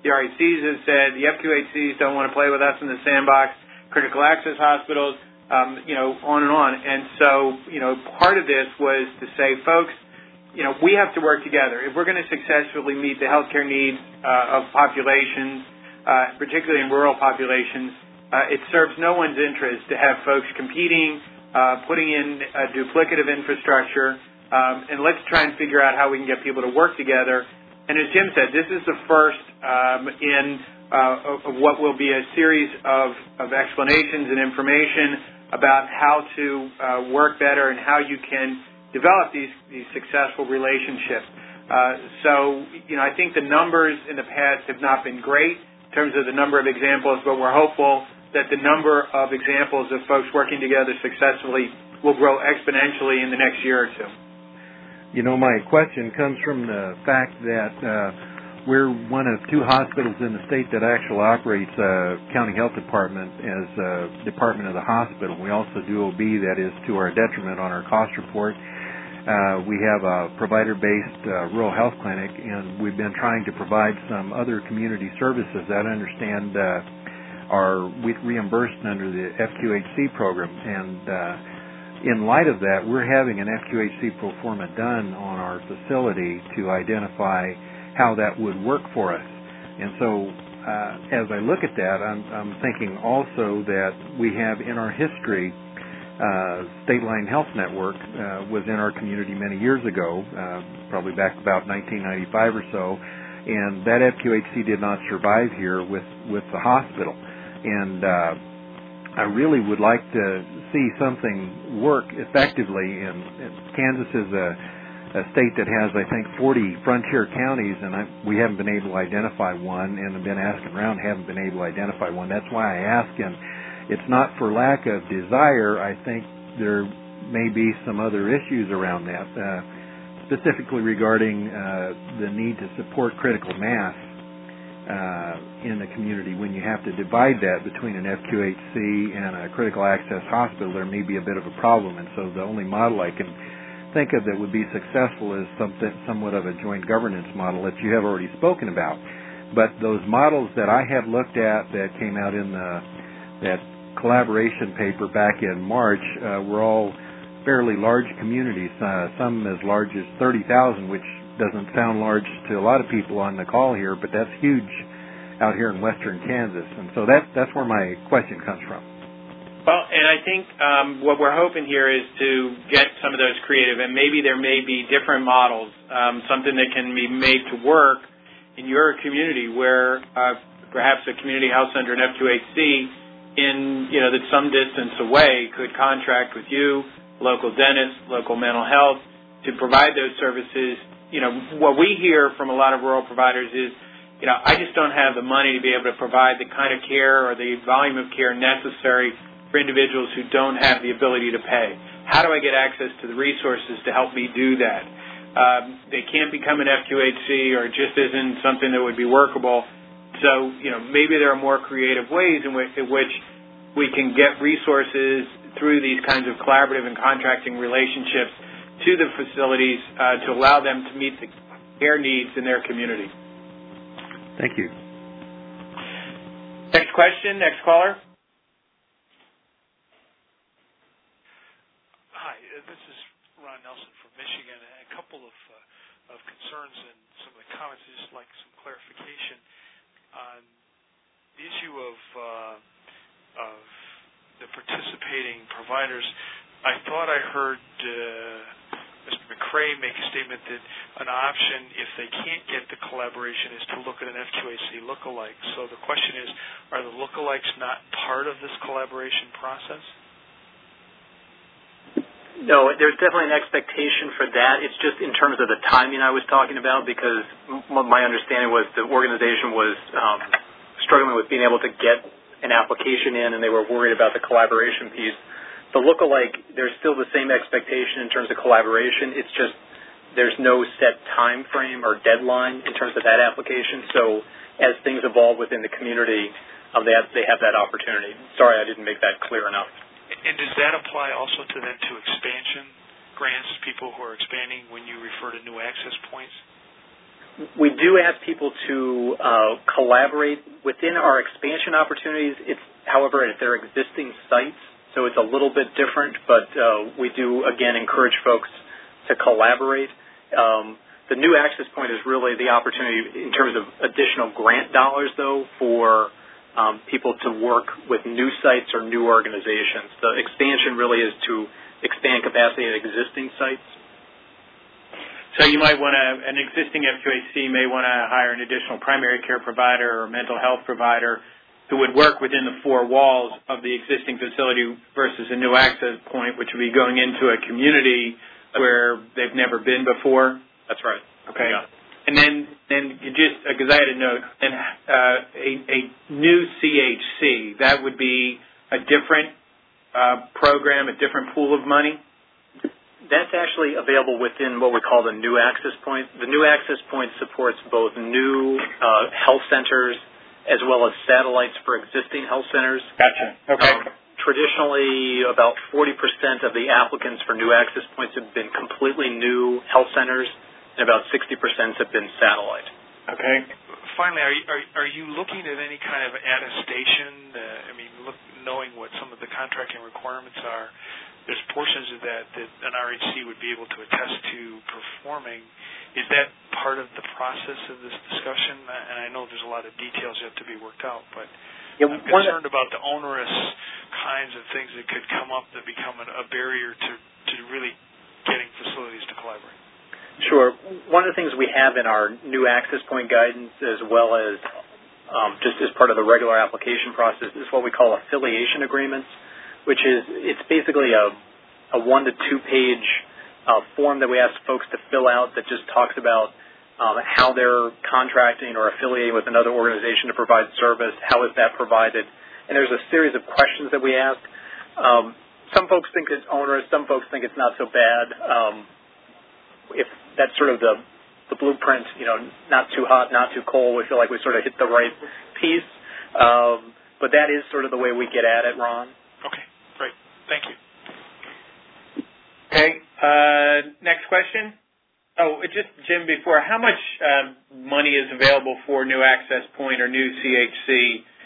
The R H Cs have said the F Q H Cs don't want to play with us in the sandbox. Critical access hospitals, um, you know, on and on. And so, you know, part of this was to say, folks, you know, we have to work together. If we're going to successfully meet the healthcare needs uh, of populations, uh, particularly in rural populations, uh, it serves no one's interest to have folks competing, uh, putting in a duplicative infrastructure, um, and let's try and figure out how we can get people to work together. And as Jim said, this is the first um, in uh, of what will be a series of, of explanations and information about how to uh, work better and how you can develop these, these successful relationships. Uh, so, you know, I think the numbers in the past have not been great in terms of the number of examples, but we're hopeful that the number of examples of folks working together successfully will grow exponentially in the next year or two. You know, my question comes from the fact that uh, we're one of two hospitals in the state that actually operates a county health department as a department of the hospital. We also do O B, that is to our detriment on our cost report. Uh, we have a provider-based uh, rural health clinic, and we've been trying to provide some other community services that I understand uh, are reimbursed under the F Q H C program. And uh, in light of that, we're having an F Q H C pro forma done on our facility to identify how that would work for us. And so uh, as I look at that, I'm, I'm thinking also that we have in our history, uh, State Line Health Network uh, was in our community many years ago, uh, probably back about nineteen ninety-five or so, and that F Q H C did not survive here with, with the hospital. And uh, I really would like to see something work effectively. And, and Kansas is a, a state that has, I think, forty frontier counties, and I, we haven't been able to identify one, and have been asking around, haven't been able to identify one. That's why I ask, and it's not for lack of desire. I think there may be some other issues around that, uh, specifically regarding uh, the need to support critical mass Uh, in the community. When you have to divide that between an F Q H C and a critical access hospital, there may be a bit of a problem. And so the only model I can think of that would be successful is something somewhat of a joint governance model that you have already spoken about. But those models that I have looked at that came out in the that collaboration paper back in March uh, were all fairly large communities, uh, some as large as thirty thousand, which doesn't sound large to a lot of people on the call here, but that's huge out here in western Kansas. And so that, that's where my question comes from. Well, and I think um, what we're hoping here is to get some of those creative, and maybe there may be different models, um, something that can be made to work in your community where uh, perhaps a community health center, an F Q H C, in, you know, that's some distance away could contract with you, local dentist, local mental health, to provide those services. You know, what we hear from a lot of rural providers is, you know, I just don't have the money to be able to provide the kind of care or the volume of care necessary for individuals who don't have the ability to pay. How do I get access to the resources to help me do that? Um, they can't become an F Q H C, or it just isn't something that would be workable. So, you know, maybe there are more creative ways in which, in which we can get resources through these kinds of collaborative and contracting relationships to the facilities uh, to allow them to meet the care needs in their community. Thank you. Next question, next caller. Hi, this is Ron Nelson from Michigan. A couple of, uh, of concerns and some of the comments, I'd just like some clarification on the issue of, uh, of the participating providers. I thought I heard uh, Mister McCray make a statement that an option, if they can't get the collaboration, is to look at an F Q H C lookalike. So the question is, are the lookalikes not part of this collaboration process? No, there's definitely an expectation for that. It's just in terms of the timing I was talking about, because my understanding was the organization was um, struggling with being able to get an application in, and they were worried about the collaboration piece. The lookalike, there's still the same expectation in terms of collaboration. It's just there's no set time frame or deadline in terms of that application. So as things evolve within the community, um, they, have, they have that opportunity. Sorry, I didn't make that clear enough. And does that apply also to then to expansion grants, people who are expanding when you refer to new access points? we do ask people to uh, collaborate within our expansion opportunities. It's, however, at their existing sites, so it's a little bit different, but uh, we do, again, encourage folks to collaborate. Um, the new access point is really the opportunity in terms of additional grant dollars, though, for um, people to work with new sites or new organizations. The expansion really is to expand capacity at existing sites. So you might want to, an existing F Q H C may want to hire an additional primary care provider or mental health provider who would work within the four walls of the existing facility versus a new access point, which would be going into a community where they've never been before. That's right. Okay. Yeah. And then, then you just, because I had a note, and uh, a, a new C H C, that would be a different uh, program, a different pool of money? That's actually available within what we call the new access point. The new access point supports both new uh, health centers as well as satellites for existing health centers. Gotcha. Okay. Um, traditionally, about forty percent of the applicants for new access points have been completely new health centers, and about sixty percent have been satellite. Okay. Finally, are you, are, are you looking at any kind of attestation? Uh, I mean, look, knowing what some of the contracting requirements are, there's portions of that that an R H C would be able to attest to performing. Is that part of the process of this discussion? And I know there's a lot of details yet to be worked out, but yeah, I'm concerned about the onerous kinds of things that could come up that become a barrier to, to really getting facilities to collaborate. Sure. One of the things we have in our new access point guidance, as well as um, just as part of the regular application process, is what we call affiliation agreements, which is, it's basically a, a one to two page uh, form that we ask folks to fill out that just talks about um, how they're contracting or affiliating with another organization to provide service, how is that provided, and there's a series of questions that we ask. Um, some folks think it's onerous, some folks think it's not so bad. Um, if that's sort of the, the blueprint, you know, not too hot, not too cold, we feel like we sort of hit the right piece. Um, but that is sort of the way we get at it, Ron. Okay. Great. Thank you. Okay. Uh, next question. Oh, it just, Jim, before, how much uh, money is available for new access point or new C H C,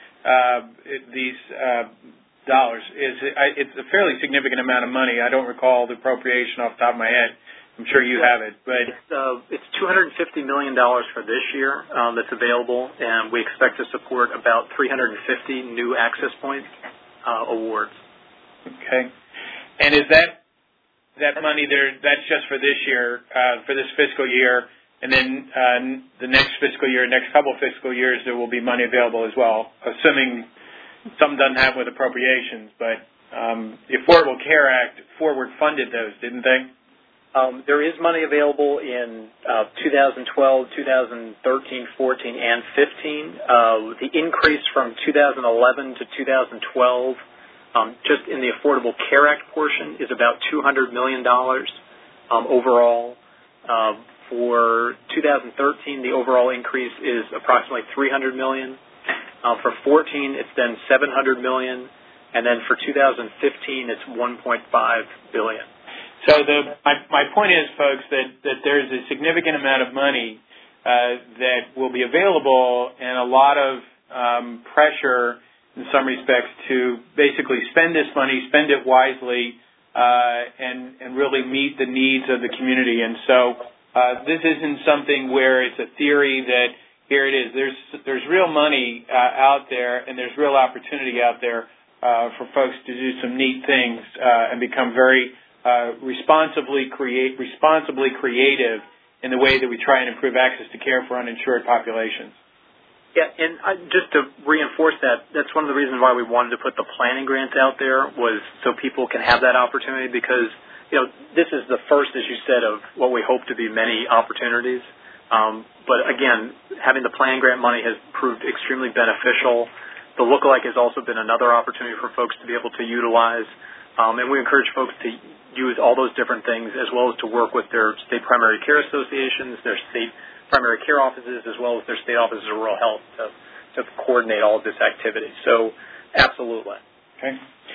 uh, these uh, dollars? Is it, I, it's a fairly significant amount of money. I don't recall the appropriation off the top of my head. I'm sure you have it. But It's, uh, it's two hundred fifty million dollars for this year um, that's available, and we expect to support about three hundred fifty new access point uh, awards. Okay. And is that that money there, that's just for this year, uh, for this fiscal year, and then uh, the next fiscal year, next couple of fiscal years, there will be money available as well, assuming some doesn't have with appropriations. But um, the Affordable Care Act forward funded those, didn't they? Um, there is money available in uh, two thousand twelve, two thousand thirteen, fourteen, and fifteen. Uh, the increase from two thousand eleven to two thousand twelve, um, just in the Affordable Care Act portion, is about two hundred million dollars um, overall. Uh, for two thousand thirteen, the overall increase is approximately three hundred million dollars. Uh, for fourteen, it's then seven hundred million dollars, and then for two thousand fifteen, it's one point five billion dollars. So the, my, my point is, folks, that, that there's a significant amount of money uh, that will be available and a lot of um, pressure in some respects to basically spend this money, spend it wisely, uh, and, and really meet the needs of the community. And so uh, this isn't something where it's a theory that here it is. There's, there's real money uh, out there, and there's real opportunity out there uh, for folks to do some neat things uh, and become very Uh, responsibly create, responsibly creative in the way that we try and improve access to care for uninsured populations. Yeah, and I, just to reinforce that, that's one of the reasons why we wanted to put the planning grants out there, was so people can have that opportunity, because, you know, this is the first, as you said, of what we hope to be many opportunities. Um, but again, having the planning grant money has proved extremely beneficial. The lookalike has also been another opportunity for folks to be able to utilize. Um, and we encourage folks to use all those different things, as well as to work with their state primary care associations, their state primary care offices, as well as their state offices of rural health to, to coordinate all of this activity. So, absolutely. Okay.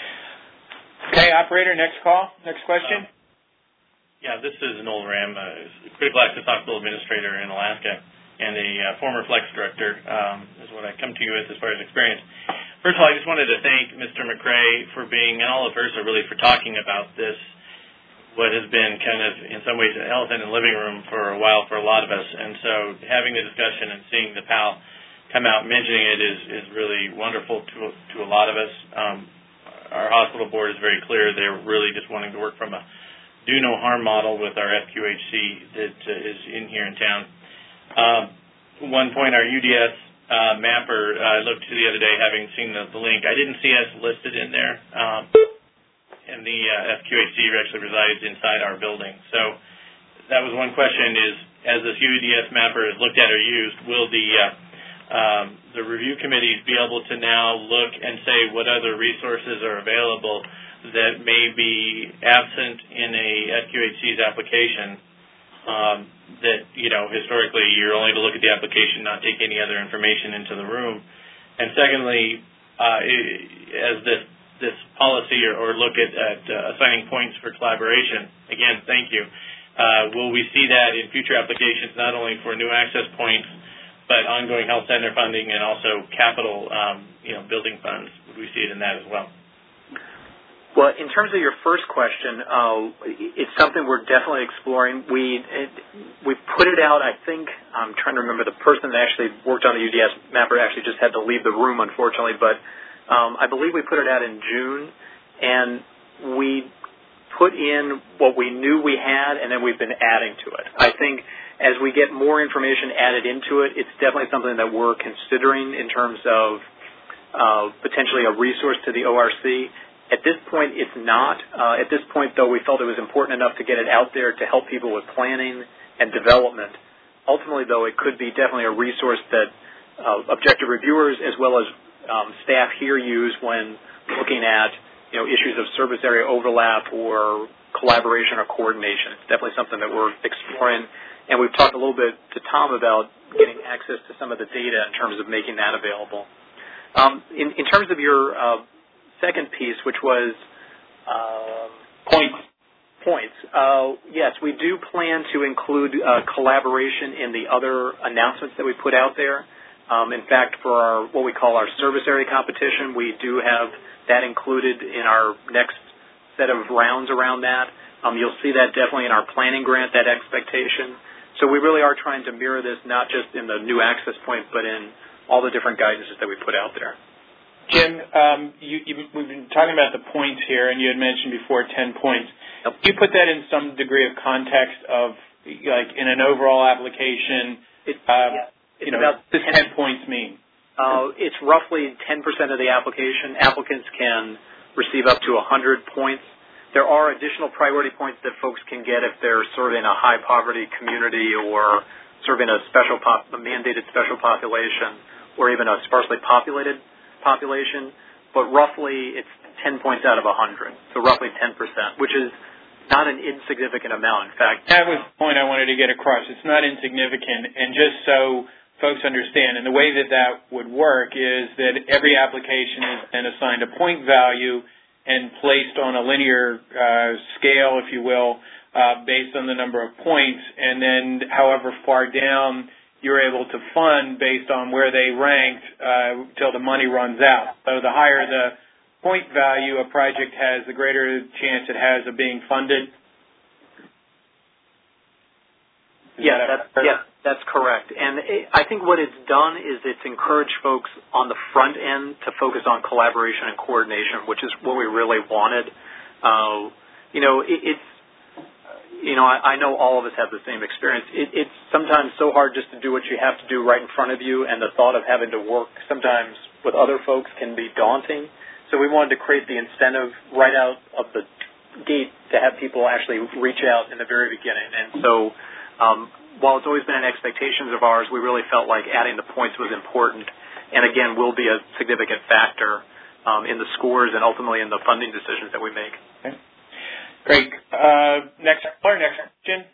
Okay, operator, next call, next question. Uh, yeah, this is Noel Ram, uh, Critical Access Hospital Administrator in Alaska. and a uh, former Flex director, um, is what I come to you with as far as experience. First of all, I just wanted to thank Mister McRae for being, and all of HRSA really for talking about this, what has been kind of, in some ways, an elephant in the living room for a while for a lot of us. And so having the discussion and seeing the P A L come out mentioning it is, is really wonderful to, to a lot of us. Um, our hospital board is very clear. They're really just wanting to work from a do no harm model with our F Q H C that uh, is in here in town. Um, one point, our U D S uh, mapper, uh, I looked the other day having seen the, the link. I didn't see us listed in there, um, and the uh, F Q H C actually resides inside our building. So that was one question is, as this U D S mapper is looked at or used, will the uh, um, the review committees be able to now look and say what other resources are available that may be absent in a F Q H C's application, um, that, you know, historically you're only to look at the application, not take any other information into the room. And secondly, uh, as this this policy or, or look at, at uh, assigning points for collaboration, again, thank you. Uh, will we see that in future applications, not only for new access points, but ongoing health center funding and also capital, um, you know, building funds? Would we see it in that as well? Well, in terms of your first question, uh, it's something we're definitely exploring. We it, we put it out, I think, I'm trying to remember the person that actually worked on the U D S mapper actually just had to leave the room, unfortunately, but um, I believe we put it out in June, and we put in what we knew we had, and then we've been adding to it. I think as we get more information added into it, it's definitely something that we're considering in terms of uh, potentially a resource to the O R C. At this point, it's not. Uh, at this point, though, we felt it was important enough to get it out there to help people with planning and development. Ultimately, though, it could be definitely a resource that uh, objective reviewers as well as um, staff here use when looking at, you know, issues of service area overlap or collaboration or coordination. It's definitely something that we're exploring, and we've talked a little bit to Tom about getting access to some of the data in terms of making that available. Um, in, in terms of your uh, second piece, which was uh, points. Points. Uh, yes, we do plan to include uh, collaboration in the other announcements that we put out there. Um, in fact, for our what we call our service area competition, we do have that included in our next set of rounds around that. Um, you'll see that definitely in our planning grant, that expectation. So we really are trying to mirror this not just in the new access point, but in all the different guidances that we put out there. Jim, um, you, you, we've been talking about the points here, and you had mentioned before ten points. Yep. You put that in some degree of context of, like, in an overall application, it, uh, yeah, you know, what does ten points mean? Uh, it's roughly ten percent of the application. Applicants can receive up to one hundred points. There are additional priority points that folks can get if they're serving a high-poverty community or serving a special pop, a mandated special population, or even a sparsely populated population, but roughly it's ten points out of one hundred, so roughly ten percent, which is not an insignificant amount. In fact, that was the point I wanted to get across. It's not insignificant, and just so folks understand, and the way that that would work is that every application is then assigned a point value and placed on a linear uh, scale, if you will, uh, based on the number of points, and then however far down you're able to fund based on where they ranked uh, till the money runs out. So the higher the point value a project has, the greater chance it has of being funded. Is yeah, that that's, yeah, that's correct. And it, I think what it's done is it's encouraged folks on the front end to focus on collaboration and coordination, which is what we really wanted. Uh, you know, it, it's You know, I, I know all of us have the same experience. It, it's sometimes so hard just to do what you have to do right in front of you, and the thought of having to work sometimes with other folks can be daunting. So we wanted to create the incentive right out of the gate to have people actually reach out in the very beginning. And so um, while it's always been an expectation of ours, we really felt like adding the points was important, and again, will be a significant factor um, in the scores and ultimately in the funding decisions that we make. Okay. Great. Uh, next, or next question.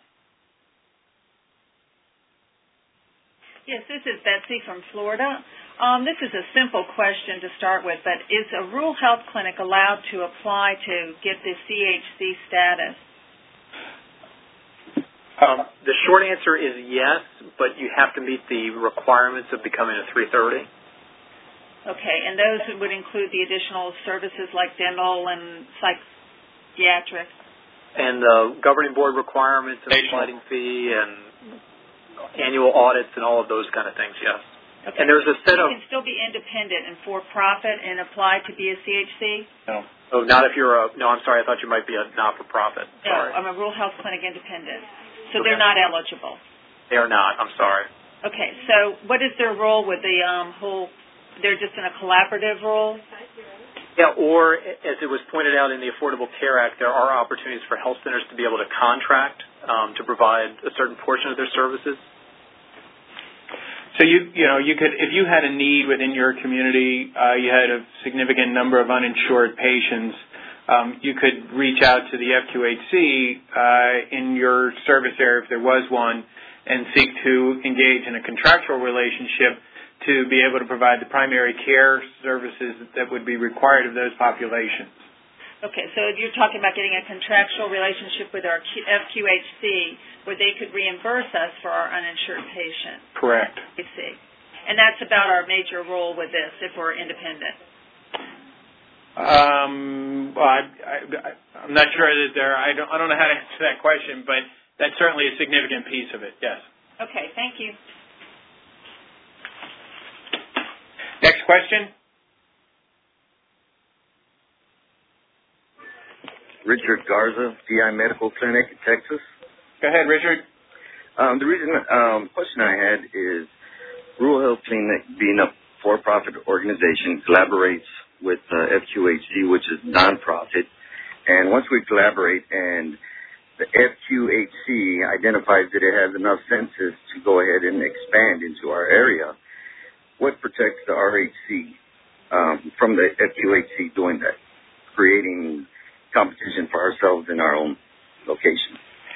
Yes, this is Betsy from Florida. Um, this is a simple question to start with, but is a rural health clinic allowed to apply to get the C H C status? Um, the short answer is yes, but you have to meet the requirements of becoming a three thirty. Okay, and those would include the additional services like dental and psychiatric. And the uh, governing board requirements and sliding fee and annual audits and all of those kind of things, yes. Okay. And there's a set you of... You can still be independent and for-profit and apply to be a C H C? No. Oh, not if you're a... No, I'm sorry. I thought you might be a not-for-profit. No, Sorry. I'm a rural health clinic independent. So Okay. they're not eligible. They are not. I'm sorry. Okay, so what is their role with the um, whole... They're just in a collaborative role? Yeah, or as it was pointed out in the Affordable Care Act, there are opportunities for health centers to be able to contract um, to provide a certain portion of their services. So you you know you could if you had a need within your community, uh, you had a significant number of uninsured patients, um, you could reach out to the F Q H C uh, in your service area if there was one, and seek to engage in a contractual relationship to be able to provide the primary care services that would be required of those populations. Okay, so you're talking about getting a contractual relationship with our F Q H C where they could reimburse us for our uninsured patient. Correct. I see. And that's about our major role with this if we're independent. Um, well, I, I, I'm not sure that there. I don't. I don't know how to answer that question, but that's certainly a significant piece of it. Yes. Okay. Thank you. Next question. Richard Garza, D I Medical Clinic, Texas. Go ahead, Richard. Um, the reason um, question I had is Rural Health Clinic, being a for-profit organization, collaborates with uh, F Q H C, which is nonprofit. And once we collaborate and the F Q H C identifies that it has enough census to go ahead and expand into our area, what protects the R H C um, from the F Q H C doing that, creating competition for ourselves in our own location?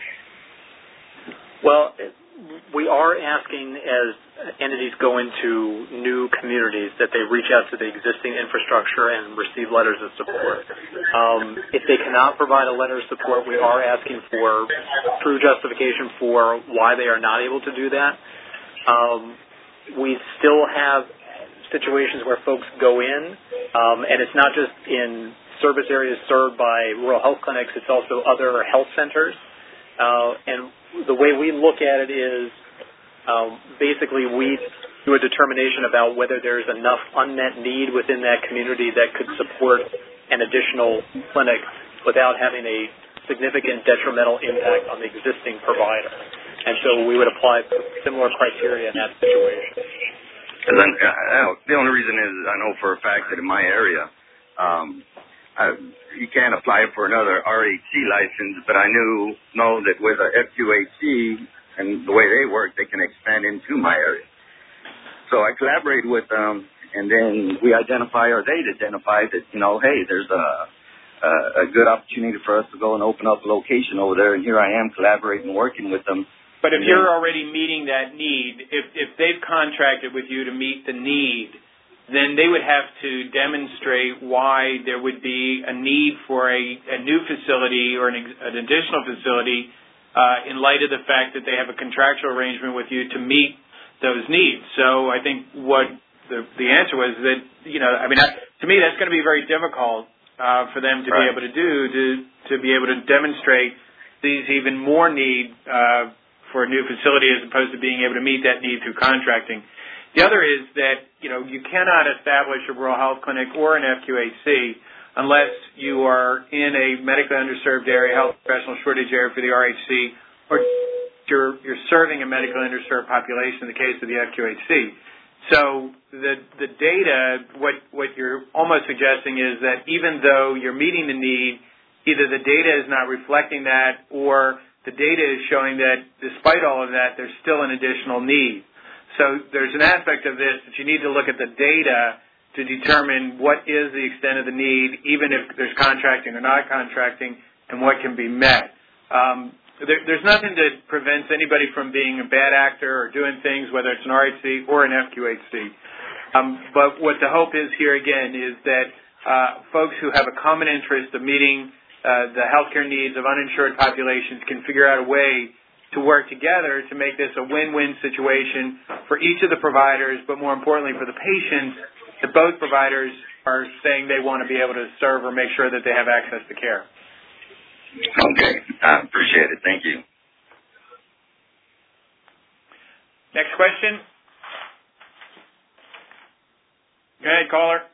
Well, we are asking as entities go into new communities that they reach out to the existing infrastructure and receive letters of support. Um, if they cannot provide a letter of support, we are asking for true justification for why they are not able to do that. Um, we still have situations where folks go in, um, and it's not just in service areas served by rural health clinics, it's also other health centers. Uh, and the way we look at it is um, basically we do a determination about whether there's enough unmet need within that community that could support an additional clinic without having a significant detrimental impact on the existing provider. And so we would apply similar criteria in that situation. And then, uh, the only reason is I know for a fact that in my area, um, I, you can't apply for another R H C license, but I knew know that with a F Q H C and the way they work, they can expand into my area. So I collaborate with them, and then we identify, or they identify that, you know, hey, there's a, a, a good opportunity for us to go and open up a location over there, and here I am collaborating, working with them. But if you're already meeting that need, if, if they've contracted with you to meet the need, then they would have to demonstrate why there would be a need for a, a new facility or an, an additional facility uh, in light of the fact that they have a contractual arrangement with you to meet those needs. So I think what the, the answer was that, you know, I mean, I, to me that's going to be very difficult uh, for them to right. be able to do, to, to be able to demonstrate these even more need uh, for a new facility as opposed to being able to meet that need through contracting. The other is that, you know, you cannot establish a rural health clinic or an F Q H C unless you are in a medically underserved area, health professional shortage area for the R H C, or you're, you're serving a medically underserved population in the case of the F Q H C. So the the data, what, what you're almost suggesting is that even though you're meeting the need, either the data is not reflecting that or the data is showing that despite all of that, there's still an additional need. So there's an aspect of this that you need to look at the data to determine what is the extent of the need, even if there's contracting or not contracting, and what can be met. Um, there, there's nothing that prevents anybody from being a bad actor or doing things, whether it's an R H C or an F Q H C. Um, but what the hope is here, again, is that uh, folks who have a common interest of meeting uh, the healthcare needs of uninsured populations can figure out a way to work together to make this a win-win situation for each of the providers, but more importantly for the patients, that both providers are saying they want to be able to serve or make sure that they have access to care. Okay. I appreciate it. Thank you. Next question. Go ahead, caller.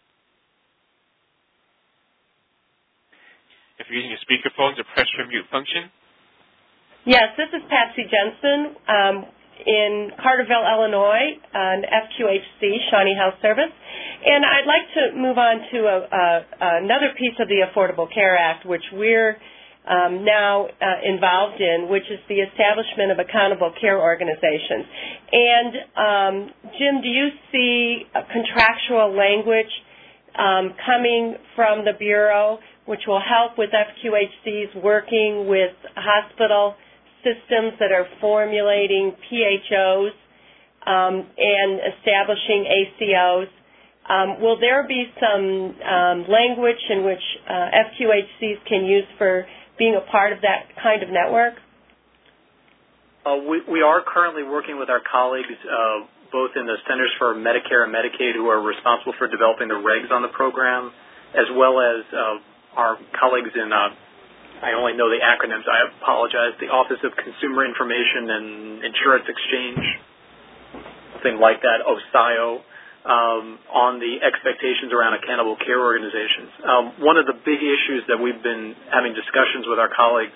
If you're using a speakerphone, to press your mute function. Yes, this is Patsy Jensen um, in Carterville, Illinois, an F Q H C, Shawnee Health Service. And I'd like to move on to a, a, another piece of the Affordable Care Act, which we're um, now uh, involved in, which is the establishment of accountable care organizations. And, um, Jim, do you see a contractual language um, coming from the Bureau which will help with F Q H Cs working with hospital systems that are formulating P H Os um, and establishing A C Os? Um, will there be some um, language in which uh, F Q H Cs can use for being a part of that kind of network? Uh, we, we are currently working with our colleagues uh, both in the Centers for Medicare and Medicaid who are responsible for developing the regs on the program, as well as uh, our colleagues in, uh, I only know the acronyms, I apologize, the Office of Consumer Information and Insurance Exchange, something like that, O S I O. Um, on the expectations around accountable care organizations. Um, one of the big issues that we've been having discussions with our colleagues,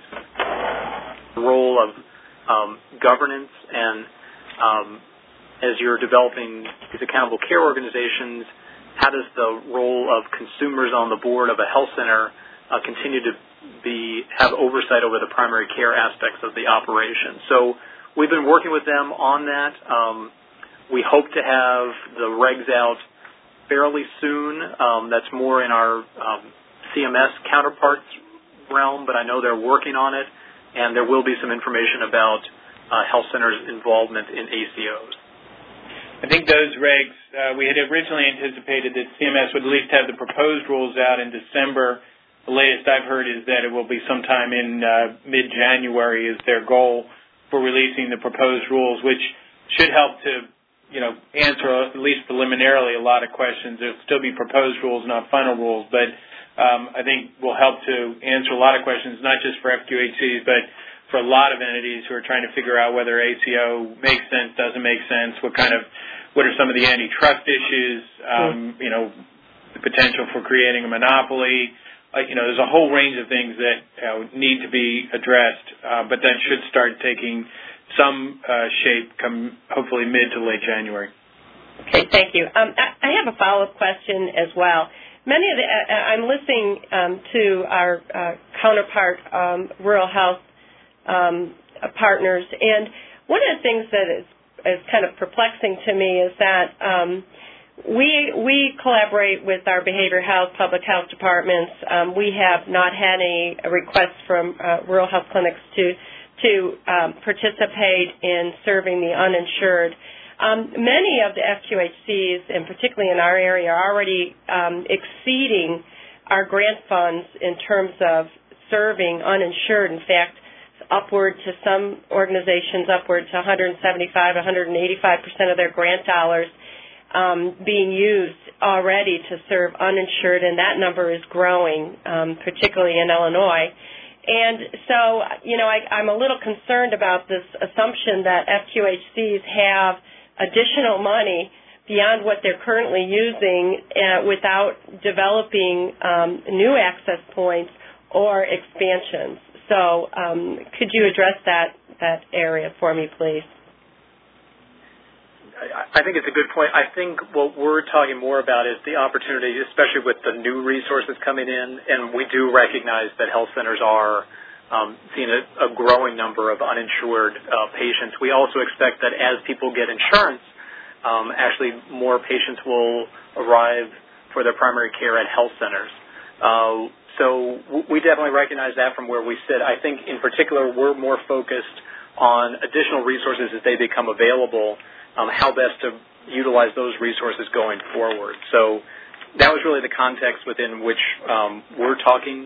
the role of um, governance and um, as you're developing these accountable care organizations, how does the role of consumers on the board of a health center uh, continue to be have oversight over the primary care aspects of the operation? So we've been working with them on that. Um, We hope to have the regs out fairly soon. Um, that's more in our um, C M S counterparts realm, but I know they're working on it, and there will be some information about uh, health centers' involvement in A C Os. I think those regs, uh, we had originally anticipated that C M S would at least have the proposed rules out in December. The latest I've heard is that it will be sometime in uh, mid-January is their goal for releasing the proposed rules, which should help to you know, answer at least preliminarily a lot of questions. There'll still be proposed rules, not final rules, but um, I think will help to answer a lot of questions, not just for F Q H Cs, but for a lot of entities who are trying to figure out whether A C O makes sense, doesn't make sense, what kind of, what are some of the antitrust issues, um, you know, the potential for creating a monopoly. Uh, you know, there's a whole range of things that uh, need to be addressed, uh, but that should start taking some uh, shape come hopefully mid to late January. Okay, thank you. Um, I, I have a follow-up question as well. Many of the, uh, I'm listening um, to our uh, counterpart um, rural health um, partners, and one of the things that is, is kind of perplexing to me is that um, we we collaborate with our behavioral health, public health departments. Um, we have not had any requests from uh, rural health clinics to to um, participate in serving the uninsured. Um, many of the F Q H Cs, and particularly in our area, are already um, exceeding our grant funds in terms of serving uninsured. In fact, upward to some organizations, upward to one hundred seventy-five, one hundred eighty-five percent of their grant dollars um, being used already to serve uninsured, and that number is growing, um, particularly in Illinois. And so, you know, I, I'm a little concerned about this assumption that F Q H Cs have additional money beyond what they're currently using uh, without developing um, new access points or expansions. So um, could you address that, that area for me, please? I think it's a good point. I think what we're talking more about is the opportunity, especially with the new resources coming in, and we do recognize that health centers are um, seeing a, a growing number of uninsured uh, patients. We also expect that as people get insurance, um, actually more patients will arrive for their primary care at health centers. Uh, so we definitely recognize that from where we sit. I think in particular we're more focused on additional resources as they become available, Um, how best to utilize those resources going forward. So that was really the context within which um, we're talking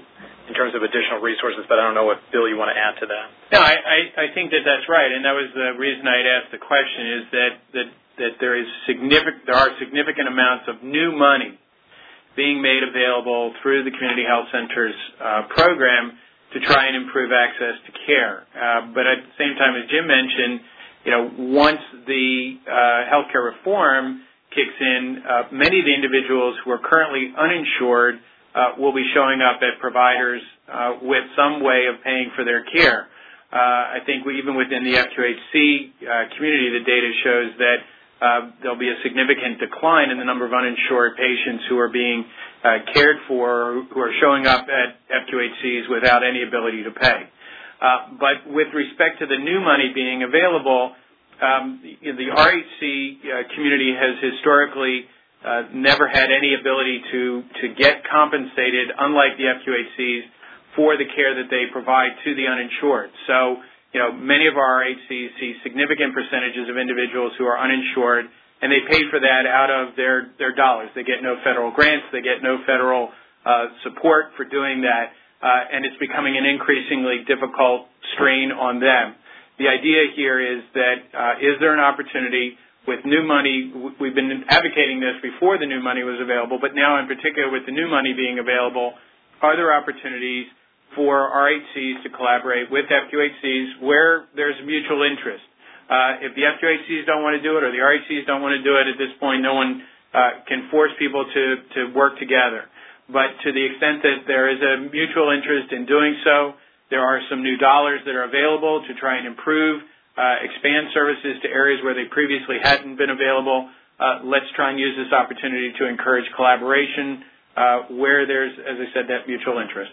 in terms of additional resources, but I don't know what, Bill, you want to add to that. No, I, I, I think that that's right, and that was the reason I had asked the question, is that, that, that there is significant, there are significant amounts of new money being made available through the Community Health Centers uh, program to try and improve access to care. Uh, but at the same time, as Jim mentioned, you know, once the uh, healthcare reform kicks in, uh, many of the individuals who are currently uninsured Uh, will be showing up at providers uh, with some way of paying for their care. Uh, I think we, even within the F Q H C uh, community, the data shows that uh, there'll be a significant decline in the number of uninsured patients who are being uh, cared for, who are showing up at F Q H Cs without any ability to pay. Uh, but with respect to the new money being available, um, the, the R H C uh, community has historically Uh, never had any ability to, to get compensated, unlike the F Q H Cs, for the care that they provide to the uninsured. So, you know, many of our R H Cs see significant percentages of individuals who are uninsured, and they pay for that out of their, their dollars. They get no federal grants. They get no federal uh, support for doing that, uh, and it's becoming an increasingly difficult strain on them. The idea here is that uh, is there an opportunity with new money? We've been advocating this before the new money was available, but now in particular with the new money being available, are there opportunities for R H Cs to collaborate with F Q H Cs where there's mutual interest? Uh, if the F Q H Cs don't want to do it or the R H Cs don't want to do it at this point, no one uh, can force people to, to work together. But to the extent that there is a mutual interest in doing so, there are some new dollars that are available to try and improve Uh, expand services to areas where they previously hadn't been available. Uh, let's try and use this opportunity to encourage collaboration uh, where there's, as I said, that mutual interest.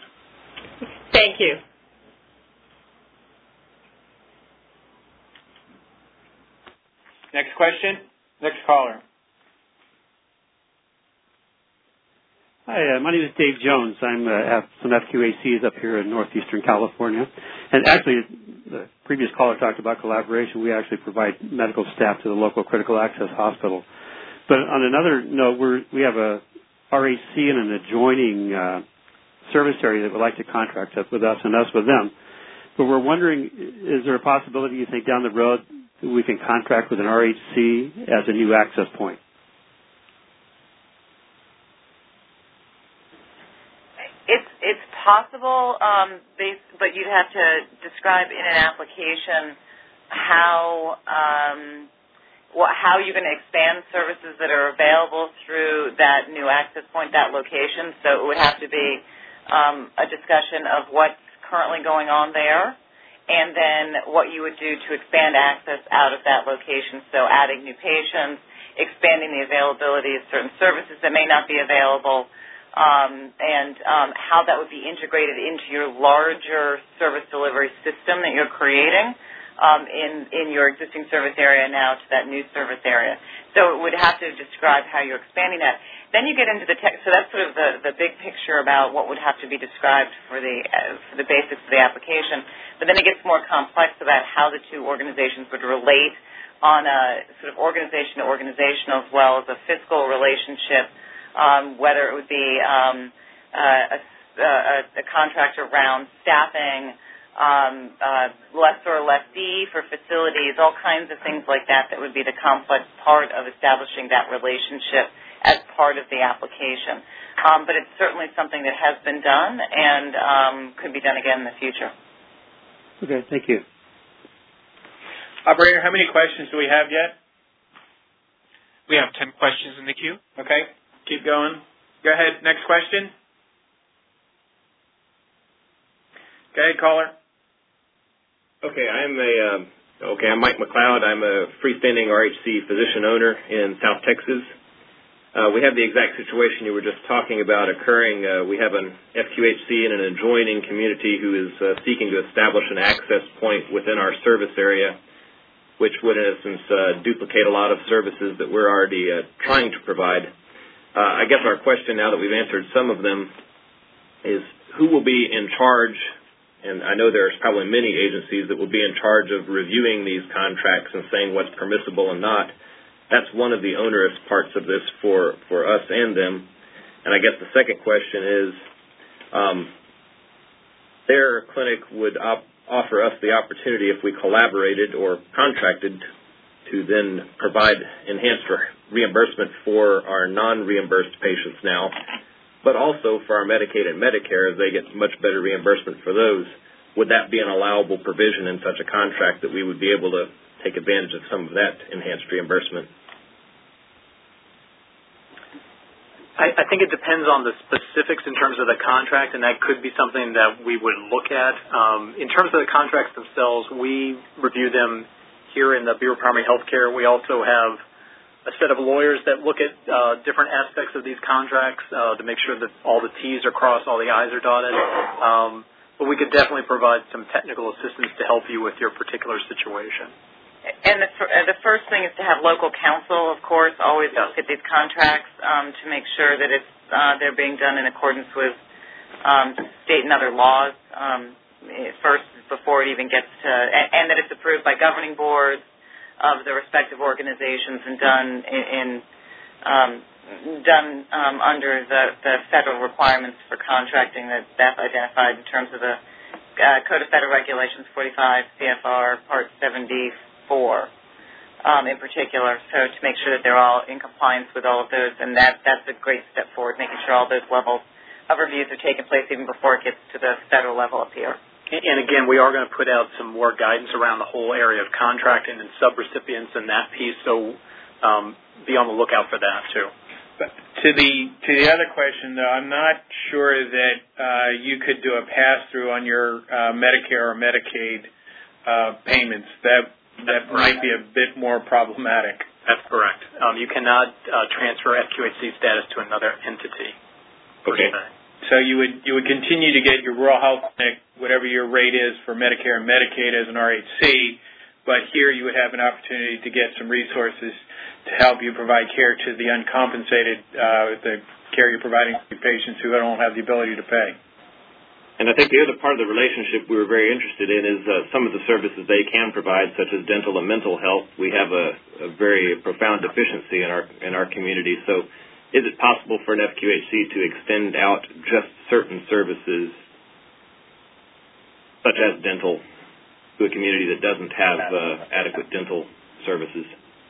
Thank you. Next question. Next caller. Hi, uh, my name is Dave Jones. I'm uh, have some F Q H Cs up here in northeastern California. And actually, the previous caller talked about collaboration. We actually provide medical staff to the local critical access hospital. But on another note, we're, we have a R H C in an adjoining uh, service area that would like to contract us with us and us with them. But we're wondering, is there a possibility, you think, down the road that we can contract with an R H C as a new access point? It's it's possible, um, based, but you'd have to describe in an application how um, what, how you're going to expand services that are available through that new access point, that location. So it would have to be um, a discussion of what's currently going on there, and then what you would do to expand access out of that location. So adding new patients, expanding the availability of certain services that may not be available. Um, and um, how that would be integrated into your larger service delivery system that you're creating um, in, in your existing service area now to that new service area. So it would have to describe how you're expanding that. Then you get into the tech, so that's sort of the, the big picture about what would have to be described for the, uh, for the basics of the application. But then it gets more complex about how the two organizations would relate on a sort of organization to organization as well as a fiscal relationship. Um, whether it would be um, uh, a, a, a contract around staffing, um, uh, lessor lessee for facilities, all kinds of things like that that would be the complex part of establishing that relationship as part of the application. Um, but it's certainly something that has been done and um, could be done again in the future. Okay, thank you. Operator, how many questions do we have yet? We have ten questions in the queue. Okay. Keep going. Go ahead. Next question. Go ahead, caller. Okay, I'm a um, okay. I'm Mike McLeod. I'm a freestanding R H C physician owner in South Texas. Uh, we have the exact situation you were just talking about occurring. Uh, we have an F Q H C in an adjoining community who is uh, seeking to establish an access point within our service area, which would, in essence, uh, duplicate a lot of services that we're already uh, trying to provide. Uh, I guess our question, now that we've answered some of them, is who will be in charge, and I know there's probably many agencies that will be in charge of reviewing these contracts and saying what's permissible and not. That's one of the onerous parts of this for, for us and them. And I guess the second question is, um, their clinic would op- offer us the opportunity, if we collaborated or contracted, to then provide enhanced reimbursement for our non-reimbursed patients now, but also for our Medicaid and Medicare, as they get much better reimbursement for those. Would that be an allowable provision in such a contract that we would be able to take advantage of some of that enhanced reimbursement? I, I think it depends on the specifics in terms of the contract, and that could be something that we would look at. Um, in terms of the contracts themselves, we review them here in the Bureau of Primary Health Care. We also have a set of lawyers that look at uh, different aspects of these contracts uh, to make sure that all the T's are crossed, all the I's are dotted. Um, but we could definitely provide some technical assistance to help you with your particular situation. And the, the first thing is to have local counsel, of course, always look at these contracts um, to make sure that it's uh, they're being done in accordance with um, state and other laws um, first before it even gets to, and, and that it's approved by governing boards of the respective organizations and done in, in um, done um, under the, the federal requirements for contracting that Beth identified in terms of the uh, Code of Federal Regulations forty-five C F R Part seventy-four um, in particular, so to make sure that they're all in compliance with all of those, and that that's a great step forward, making sure all those levels of reviews are taking place even before it gets to the federal level up here. And again, we are going to put out some more guidance around the whole area of contracting and subrecipients and that piece, so um, be on the lookout for that too. But to the to the other question, though, I'm not sure that uh, you could do a pass-through on your uh, Medicare or Medicaid uh, payments. That that might be a bit more problematic. That's correct. Um, you cannot uh, transfer F Q H C status to another entity. Okay. So you would you would continue to get your rural health clinic, whatever your rate is for Medicare and Medicaid as an R H C, but here you would have an opportunity to get some resources to help you provide care to the uncompensated, uh, the care you're providing to patients who don't have the ability to pay. And I think the other part of the relationship we were very interested in is uh, some of the services they can provide, such as dental and mental health. We have a, a very profound deficiency in our in our community. So is it possible for an F Q H C to extend out just certain services, such as dental, to a community that doesn't have uh, adequate dental services?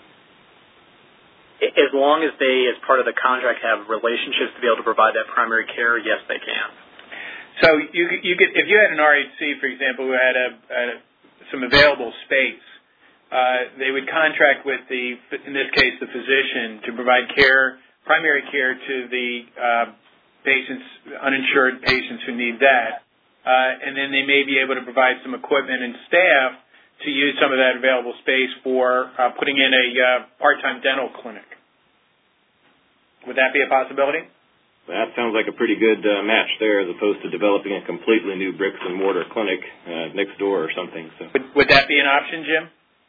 As long as they, as part of the contract, have relationships to be able to provide that primary care, yes, they can. So you you could, if you had an R H C, for example, who had a, a some available space, uh, they would contract with the, in this case, the physician to provide care, primary care to the uh, patients, uninsured patients who need that, uh, and then they may be able to provide some equipment and staff to use some of that available space for uh, putting in a uh, part-time dental clinic. Would that be a possibility? That sounds like a pretty good uh, match there, as opposed to developing a completely new bricks and mortar clinic uh, next door or something. So, would, would that be an option, Jim?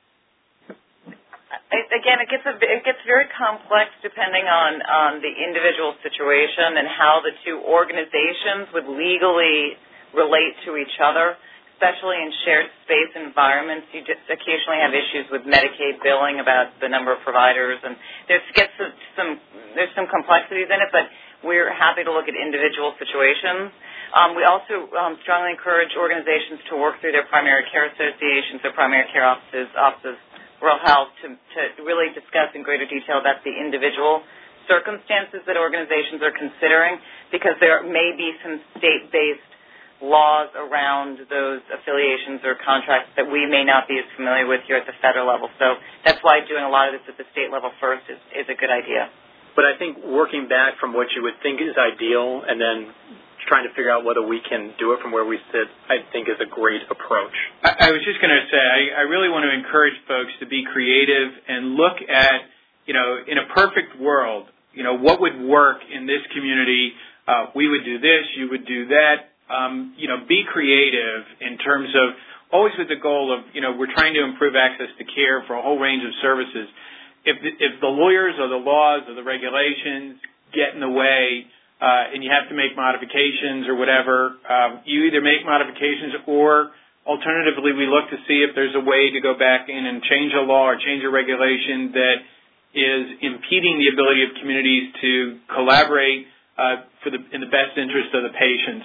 Again, it gets a, it gets very complex depending on on the individual situation and how the two organizations would legally relate to each other. Especially in shared space environments, you just occasionally have issues with Medicaid billing about the number of providers, and there's gets some there's some complexities in it. But we're happy to look at individual situations. Um, we also um, strongly encourage organizations to work through their primary care associations, their primary care offices, offices, rural health, to, to really discuss in greater detail about the individual circumstances that organizations are considering, because there may be some state-based laws around those affiliations or contracts that we may not be as familiar with here at the federal level. So that's why doing a lot of this at the state level first is, is a good idea. But I think working back from what you would think is ideal and then trying to figure out whether we can do it from where we sit, I think is a great approach. I, I was just going to say, I, I really want to encourage folks to be creative and look at, you know, in a perfect world, you know, what would work in this community. Uh, we would do this, you would do that. Um, you know, be creative in terms of always with the goal of, you know, we're trying to improve access to care for a whole range of services. If the, if the lawyers or the laws or the regulations get in the way uh, and you have to make modifications or whatever, um, you either make modifications or alternatively we look to see if there's a way to go back in and change a law or change a regulation that is impeding the ability of communities to collaborate uh, for the, in the best interest of the patients.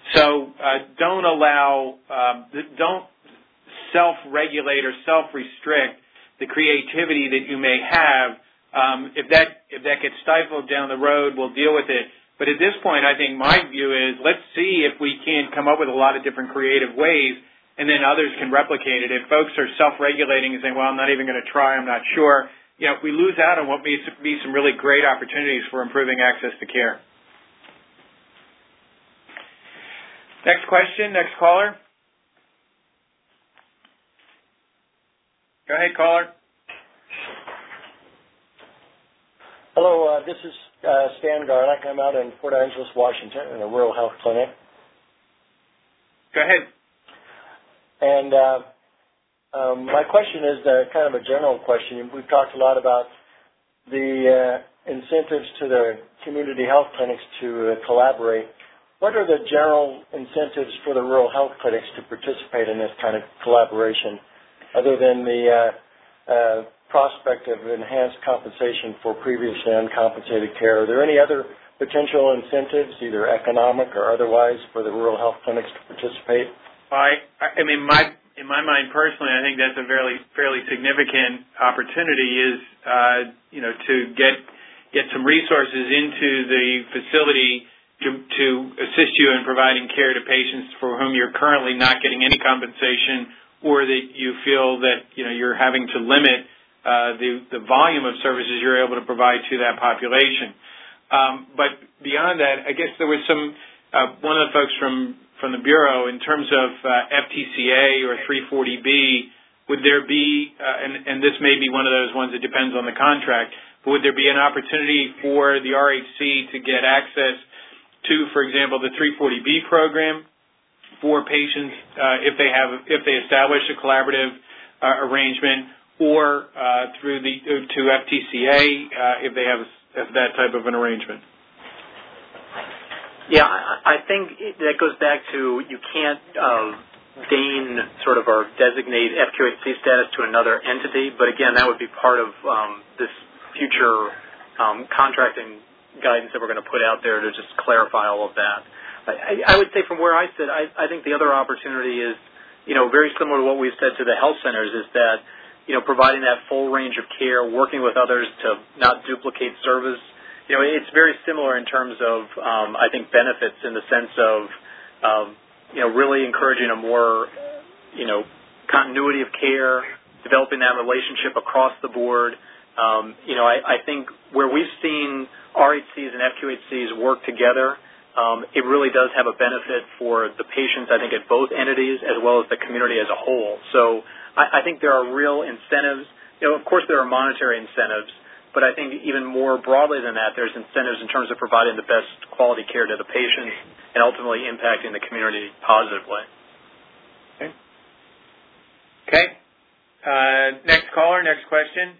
So uh, don't allow, um, don't self-regulate or self-restrict the creativity that you may have. Um, if that if that gets stifled down the road, we'll deal with it. But at this point, I think my view is let's see if we can come up with a lot of different creative ways, and then others can replicate it. If folks are self-regulating and saying, well, I'm not even going to try, I'm not sure, you know, we lose out on what may be some really great opportunities for improving access to care. Next question, next caller. Go ahead, caller. Hello, uh, this is uh, Stan Garlick. I'm out in Port Angeles, Washington, in a rural health clinic. Go ahead. And uh, um, my question is uh, kind of a general question. We've talked a lot about the uh, incentives to the community health clinics to uh, collaborate. What are the general incentives for the rural health clinics to participate in this kind of collaboration, other than the uh, uh, prospect of enhanced compensation for previously uncompensated care? Are there any other potential incentives, either economic or otherwise, for the rural health clinics to participate? I, I mean, my in my mind personally, I think that's a fairly fairly significant opportunity. Is uh, you know to get get some resources into the facility to to assist you in providing care to patients for whom you're currently not getting any compensation, or that you feel that you know you're having to limit uh, the the volume of services you're able to provide to that population. Um, but beyond that, I guess there was some uh, one of the folks from from the Bureau in terms of uh, F T C A or three forty B. Would there be, uh, and, and this may be one of those ones that depends on the contract, but would there be an opportunity for the R H C to get access to, for example, the three forty B program for patients uh, if they have if they establish a collaborative uh, arrangement, or uh, through the to F T C A uh, if they have that type of an arrangement? Yeah, I think that goes back to you can't uh, deign sort of or designate F Q H C status to another entity, but again, that would be part of um, this future um, contracting guidance that we're going to put out there to just clarify all of that. I, I would say from where I sit, I, I think the other opportunity is, you know, very similar to what we've said to the health centers, is that, you know, providing that full range of care, working with others to not duplicate service. You know, it's very similar in terms of, um, I think, benefits in the sense of, um, you know, really encouraging a more, you know, continuity of care, developing that relationship across the board. Um, you know, I, I think where we've seen R H Cs and F Q H Cs work together, um, it really does have a benefit for the patients, I think, at both entities as well as the community as a whole. So I, I think there are real incentives. You know, of course, there are monetary incentives, but I think even more broadly than that, there's incentives in terms of providing the best quality care to the patients and ultimately impacting the community positively. Okay. Okay. Uh, next caller, next question.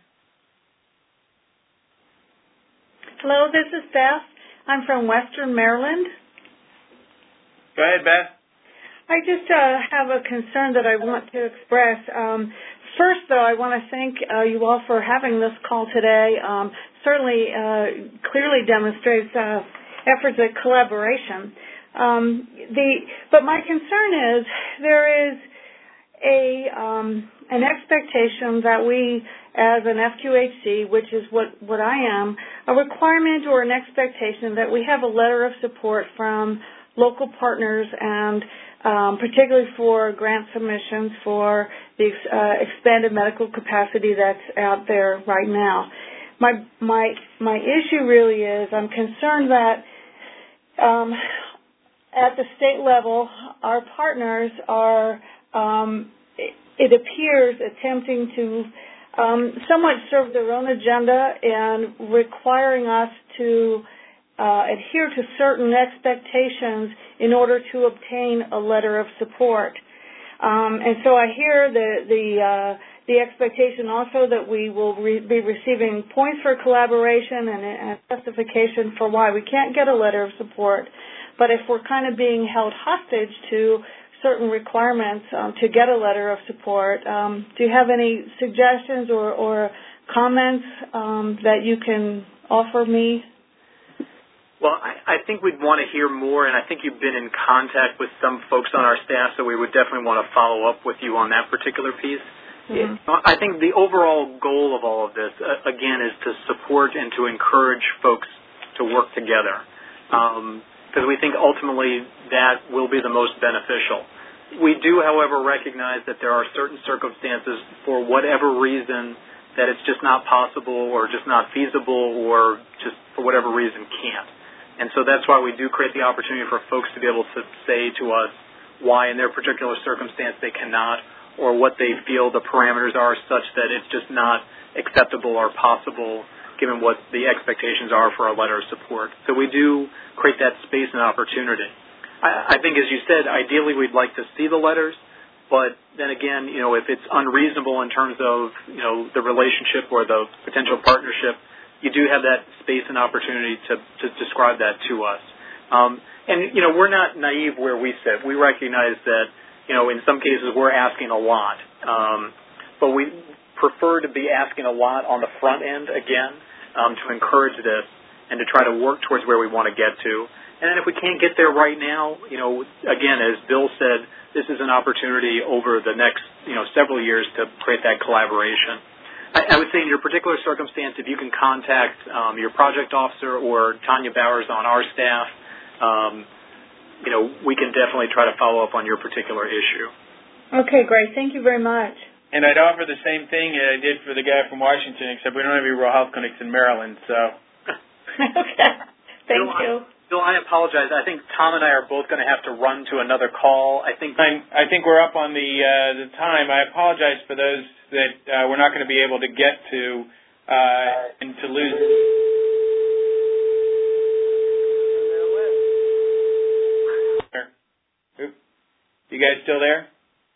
Hello, this is Beth. I'm from Western Maryland. Go ahead, Beth. I just uh, have a concern that I want to express. Um, First, though, I want to thank uh, you all for having this call today. Um, certainly, uh, clearly demonstrates uh, efforts at collaboration. Um, the, but my concern is there is a um, an expectation that we, as an F Q H C, which is what, what I am, a requirement or an expectation that we have a letter of support from local partners and Um, particularly for grant submissions for the uh, expanded medical capacity that's out there right now. My my my issue really is I'm concerned that um, at the state level, our partners are, um, it, it appears, attempting to um, somewhat serve their own agenda and requiring us to Uh, adhere to certain expectations in order to obtain a letter of support. Um, and so I hear the the, uh, the expectation also that we will re- be receiving points for collaboration and a justification for why we can't get a letter of support. But if we're kind of being held hostage to certain requirements um, to get a letter of support, um, do you have any suggestions or, or comments um, that you can offer me? Well, I, I think we'd want to hear more, and I think you've been in contact with some folks on our staff, so we would definitely want to follow up with you on that particular piece. Mm-hmm. I think the overall goal of all of this, uh, again, is to support and to encourage folks to work together, because um, we think ultimately that will be the most beneficial. We do, however, recognize that there are certain circumstances, for whatever reason, that it's just not possible or just not feasible or just for whatever reason can't. And so that's why we do create the opportunity for folks to be able to say to us why in their particular circumstance they cannot, or what they feel the parameters are such that it's just not acceptable or possible given what the expectations are for a letter of support. So we do create that space and opportunity. I, I think, as you said, ideally we'd like to see the letters, but then again, you know, if it's unreasonable in terms of, you know, the relationship or the potential partnership, you do have that space and opportunity to, to describe that to us. Um, and, you know, we're not naive where we sit. We recognize that, you know, in some cases we're asking a lot, um, but we prefer to be asking a lot on the front end, again, um, to encourage this and to try to work towards where we want to get to. And then if we can't get there right now, you know, again, as Bill said, this is an opportunity over the next, you know, several years to create that collaboration. I, I would say in your particular circumstance, if you can contact um, your project officer or Tanya Bowers on our staff, um, you know, we can definitely try to follow up on your particular issue. Okay, great. Thank you very much. And I'd offer the same thing that I did for the guy from Washington, except we don't have any rural health clinics in Maryland, so. Okay. Thank Bill, you. I, Bill, I apologize. I think Tom and I are both going to have to run to another call. I think I'm, I think we're up on the uh, the time. I apologize for those that uh, we're not going to be able to get to uh, and to lose. You guys still there?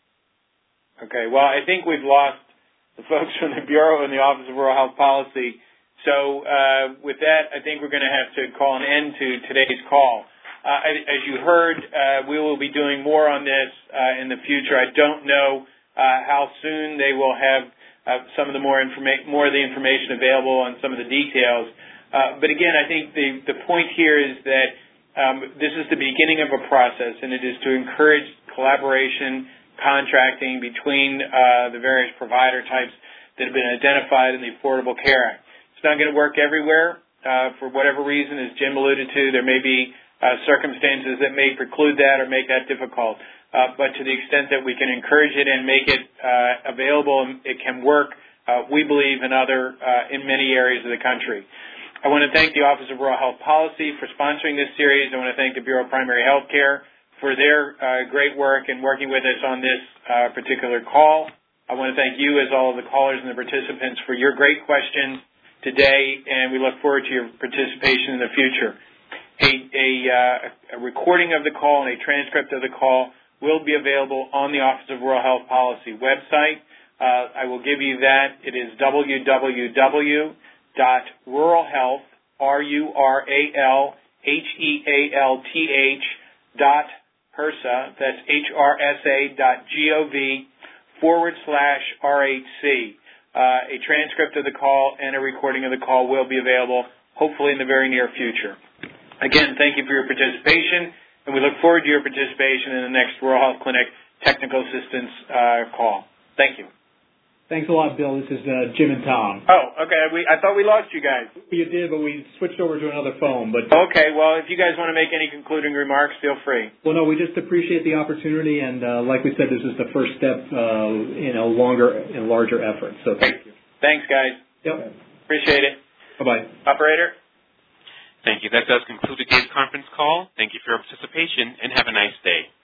Okay. Well, I think we've lost the folks from the Bureau and the Office of Rural Health Policy. So uh, with that, I think we're going to have to call an end to today's call. Uh, as you heard, uh, we will be doing more on this uh, in the future. I don't know uh, how soon they will have uh, some of the more informa- more of the information available on some of the details. Uh, but again, I think the, the point here is that um, this is the beginning of a process, and it is to encourage collaboration, contracting between uh, the various provider types that have been identified in the Affordable Care Act. It's not going to work everywhere. Uh, for whatever reason, as Jim alluded to, there may be uh, circumstances that may preclude that or make that difficult. Uh, but to the extent that we can encourage it and make it uh, available and it can work, uh, we believe in other, uh, in many areas of the country. I want to thank the Office of Rural Health Policy for sponsoring this series. I want to thank the Bureau of Primary Health Care for their uh, great work in working with us on this uh, particular call. I want to thank you, as all of the callers and the participants, for your great questions today, and we look forward to your participation in the future. A, a, uh, a recording of the call and a transcript of the call will be available on the Office of Rural Health Policy website. Uh, I will give you that. It is w w w dot rural health, R U R A L H E A L T H dot HRSA, that's H R S A dot G-O-V forward slash R H C. Uh, a transcript of the call and a recording of the call will be available, hopefully in the very near future. Again, thank you for your participation, and we look forward to your participation in the next Rural Health Clinic Technical Assistance uh, call. Thank you. Thanks a lot, Bill. This is uh, Jim and Tom. Oh, okay. We, I thought we lost you guys. You did, but we switched over to another phone. But okay. Well, if you guys want to make any concluding remarks, feel free. Well, no, we just appreciate the opportunity, and uh, like we said, this is the first step uh, in a longer and larger effort. So thank you. Thanks, guys. Yep. Appreciate it. Bye-bye. Operator. Thank you. That does conclude today's conference call. Thank you for your participation, and have a nice day.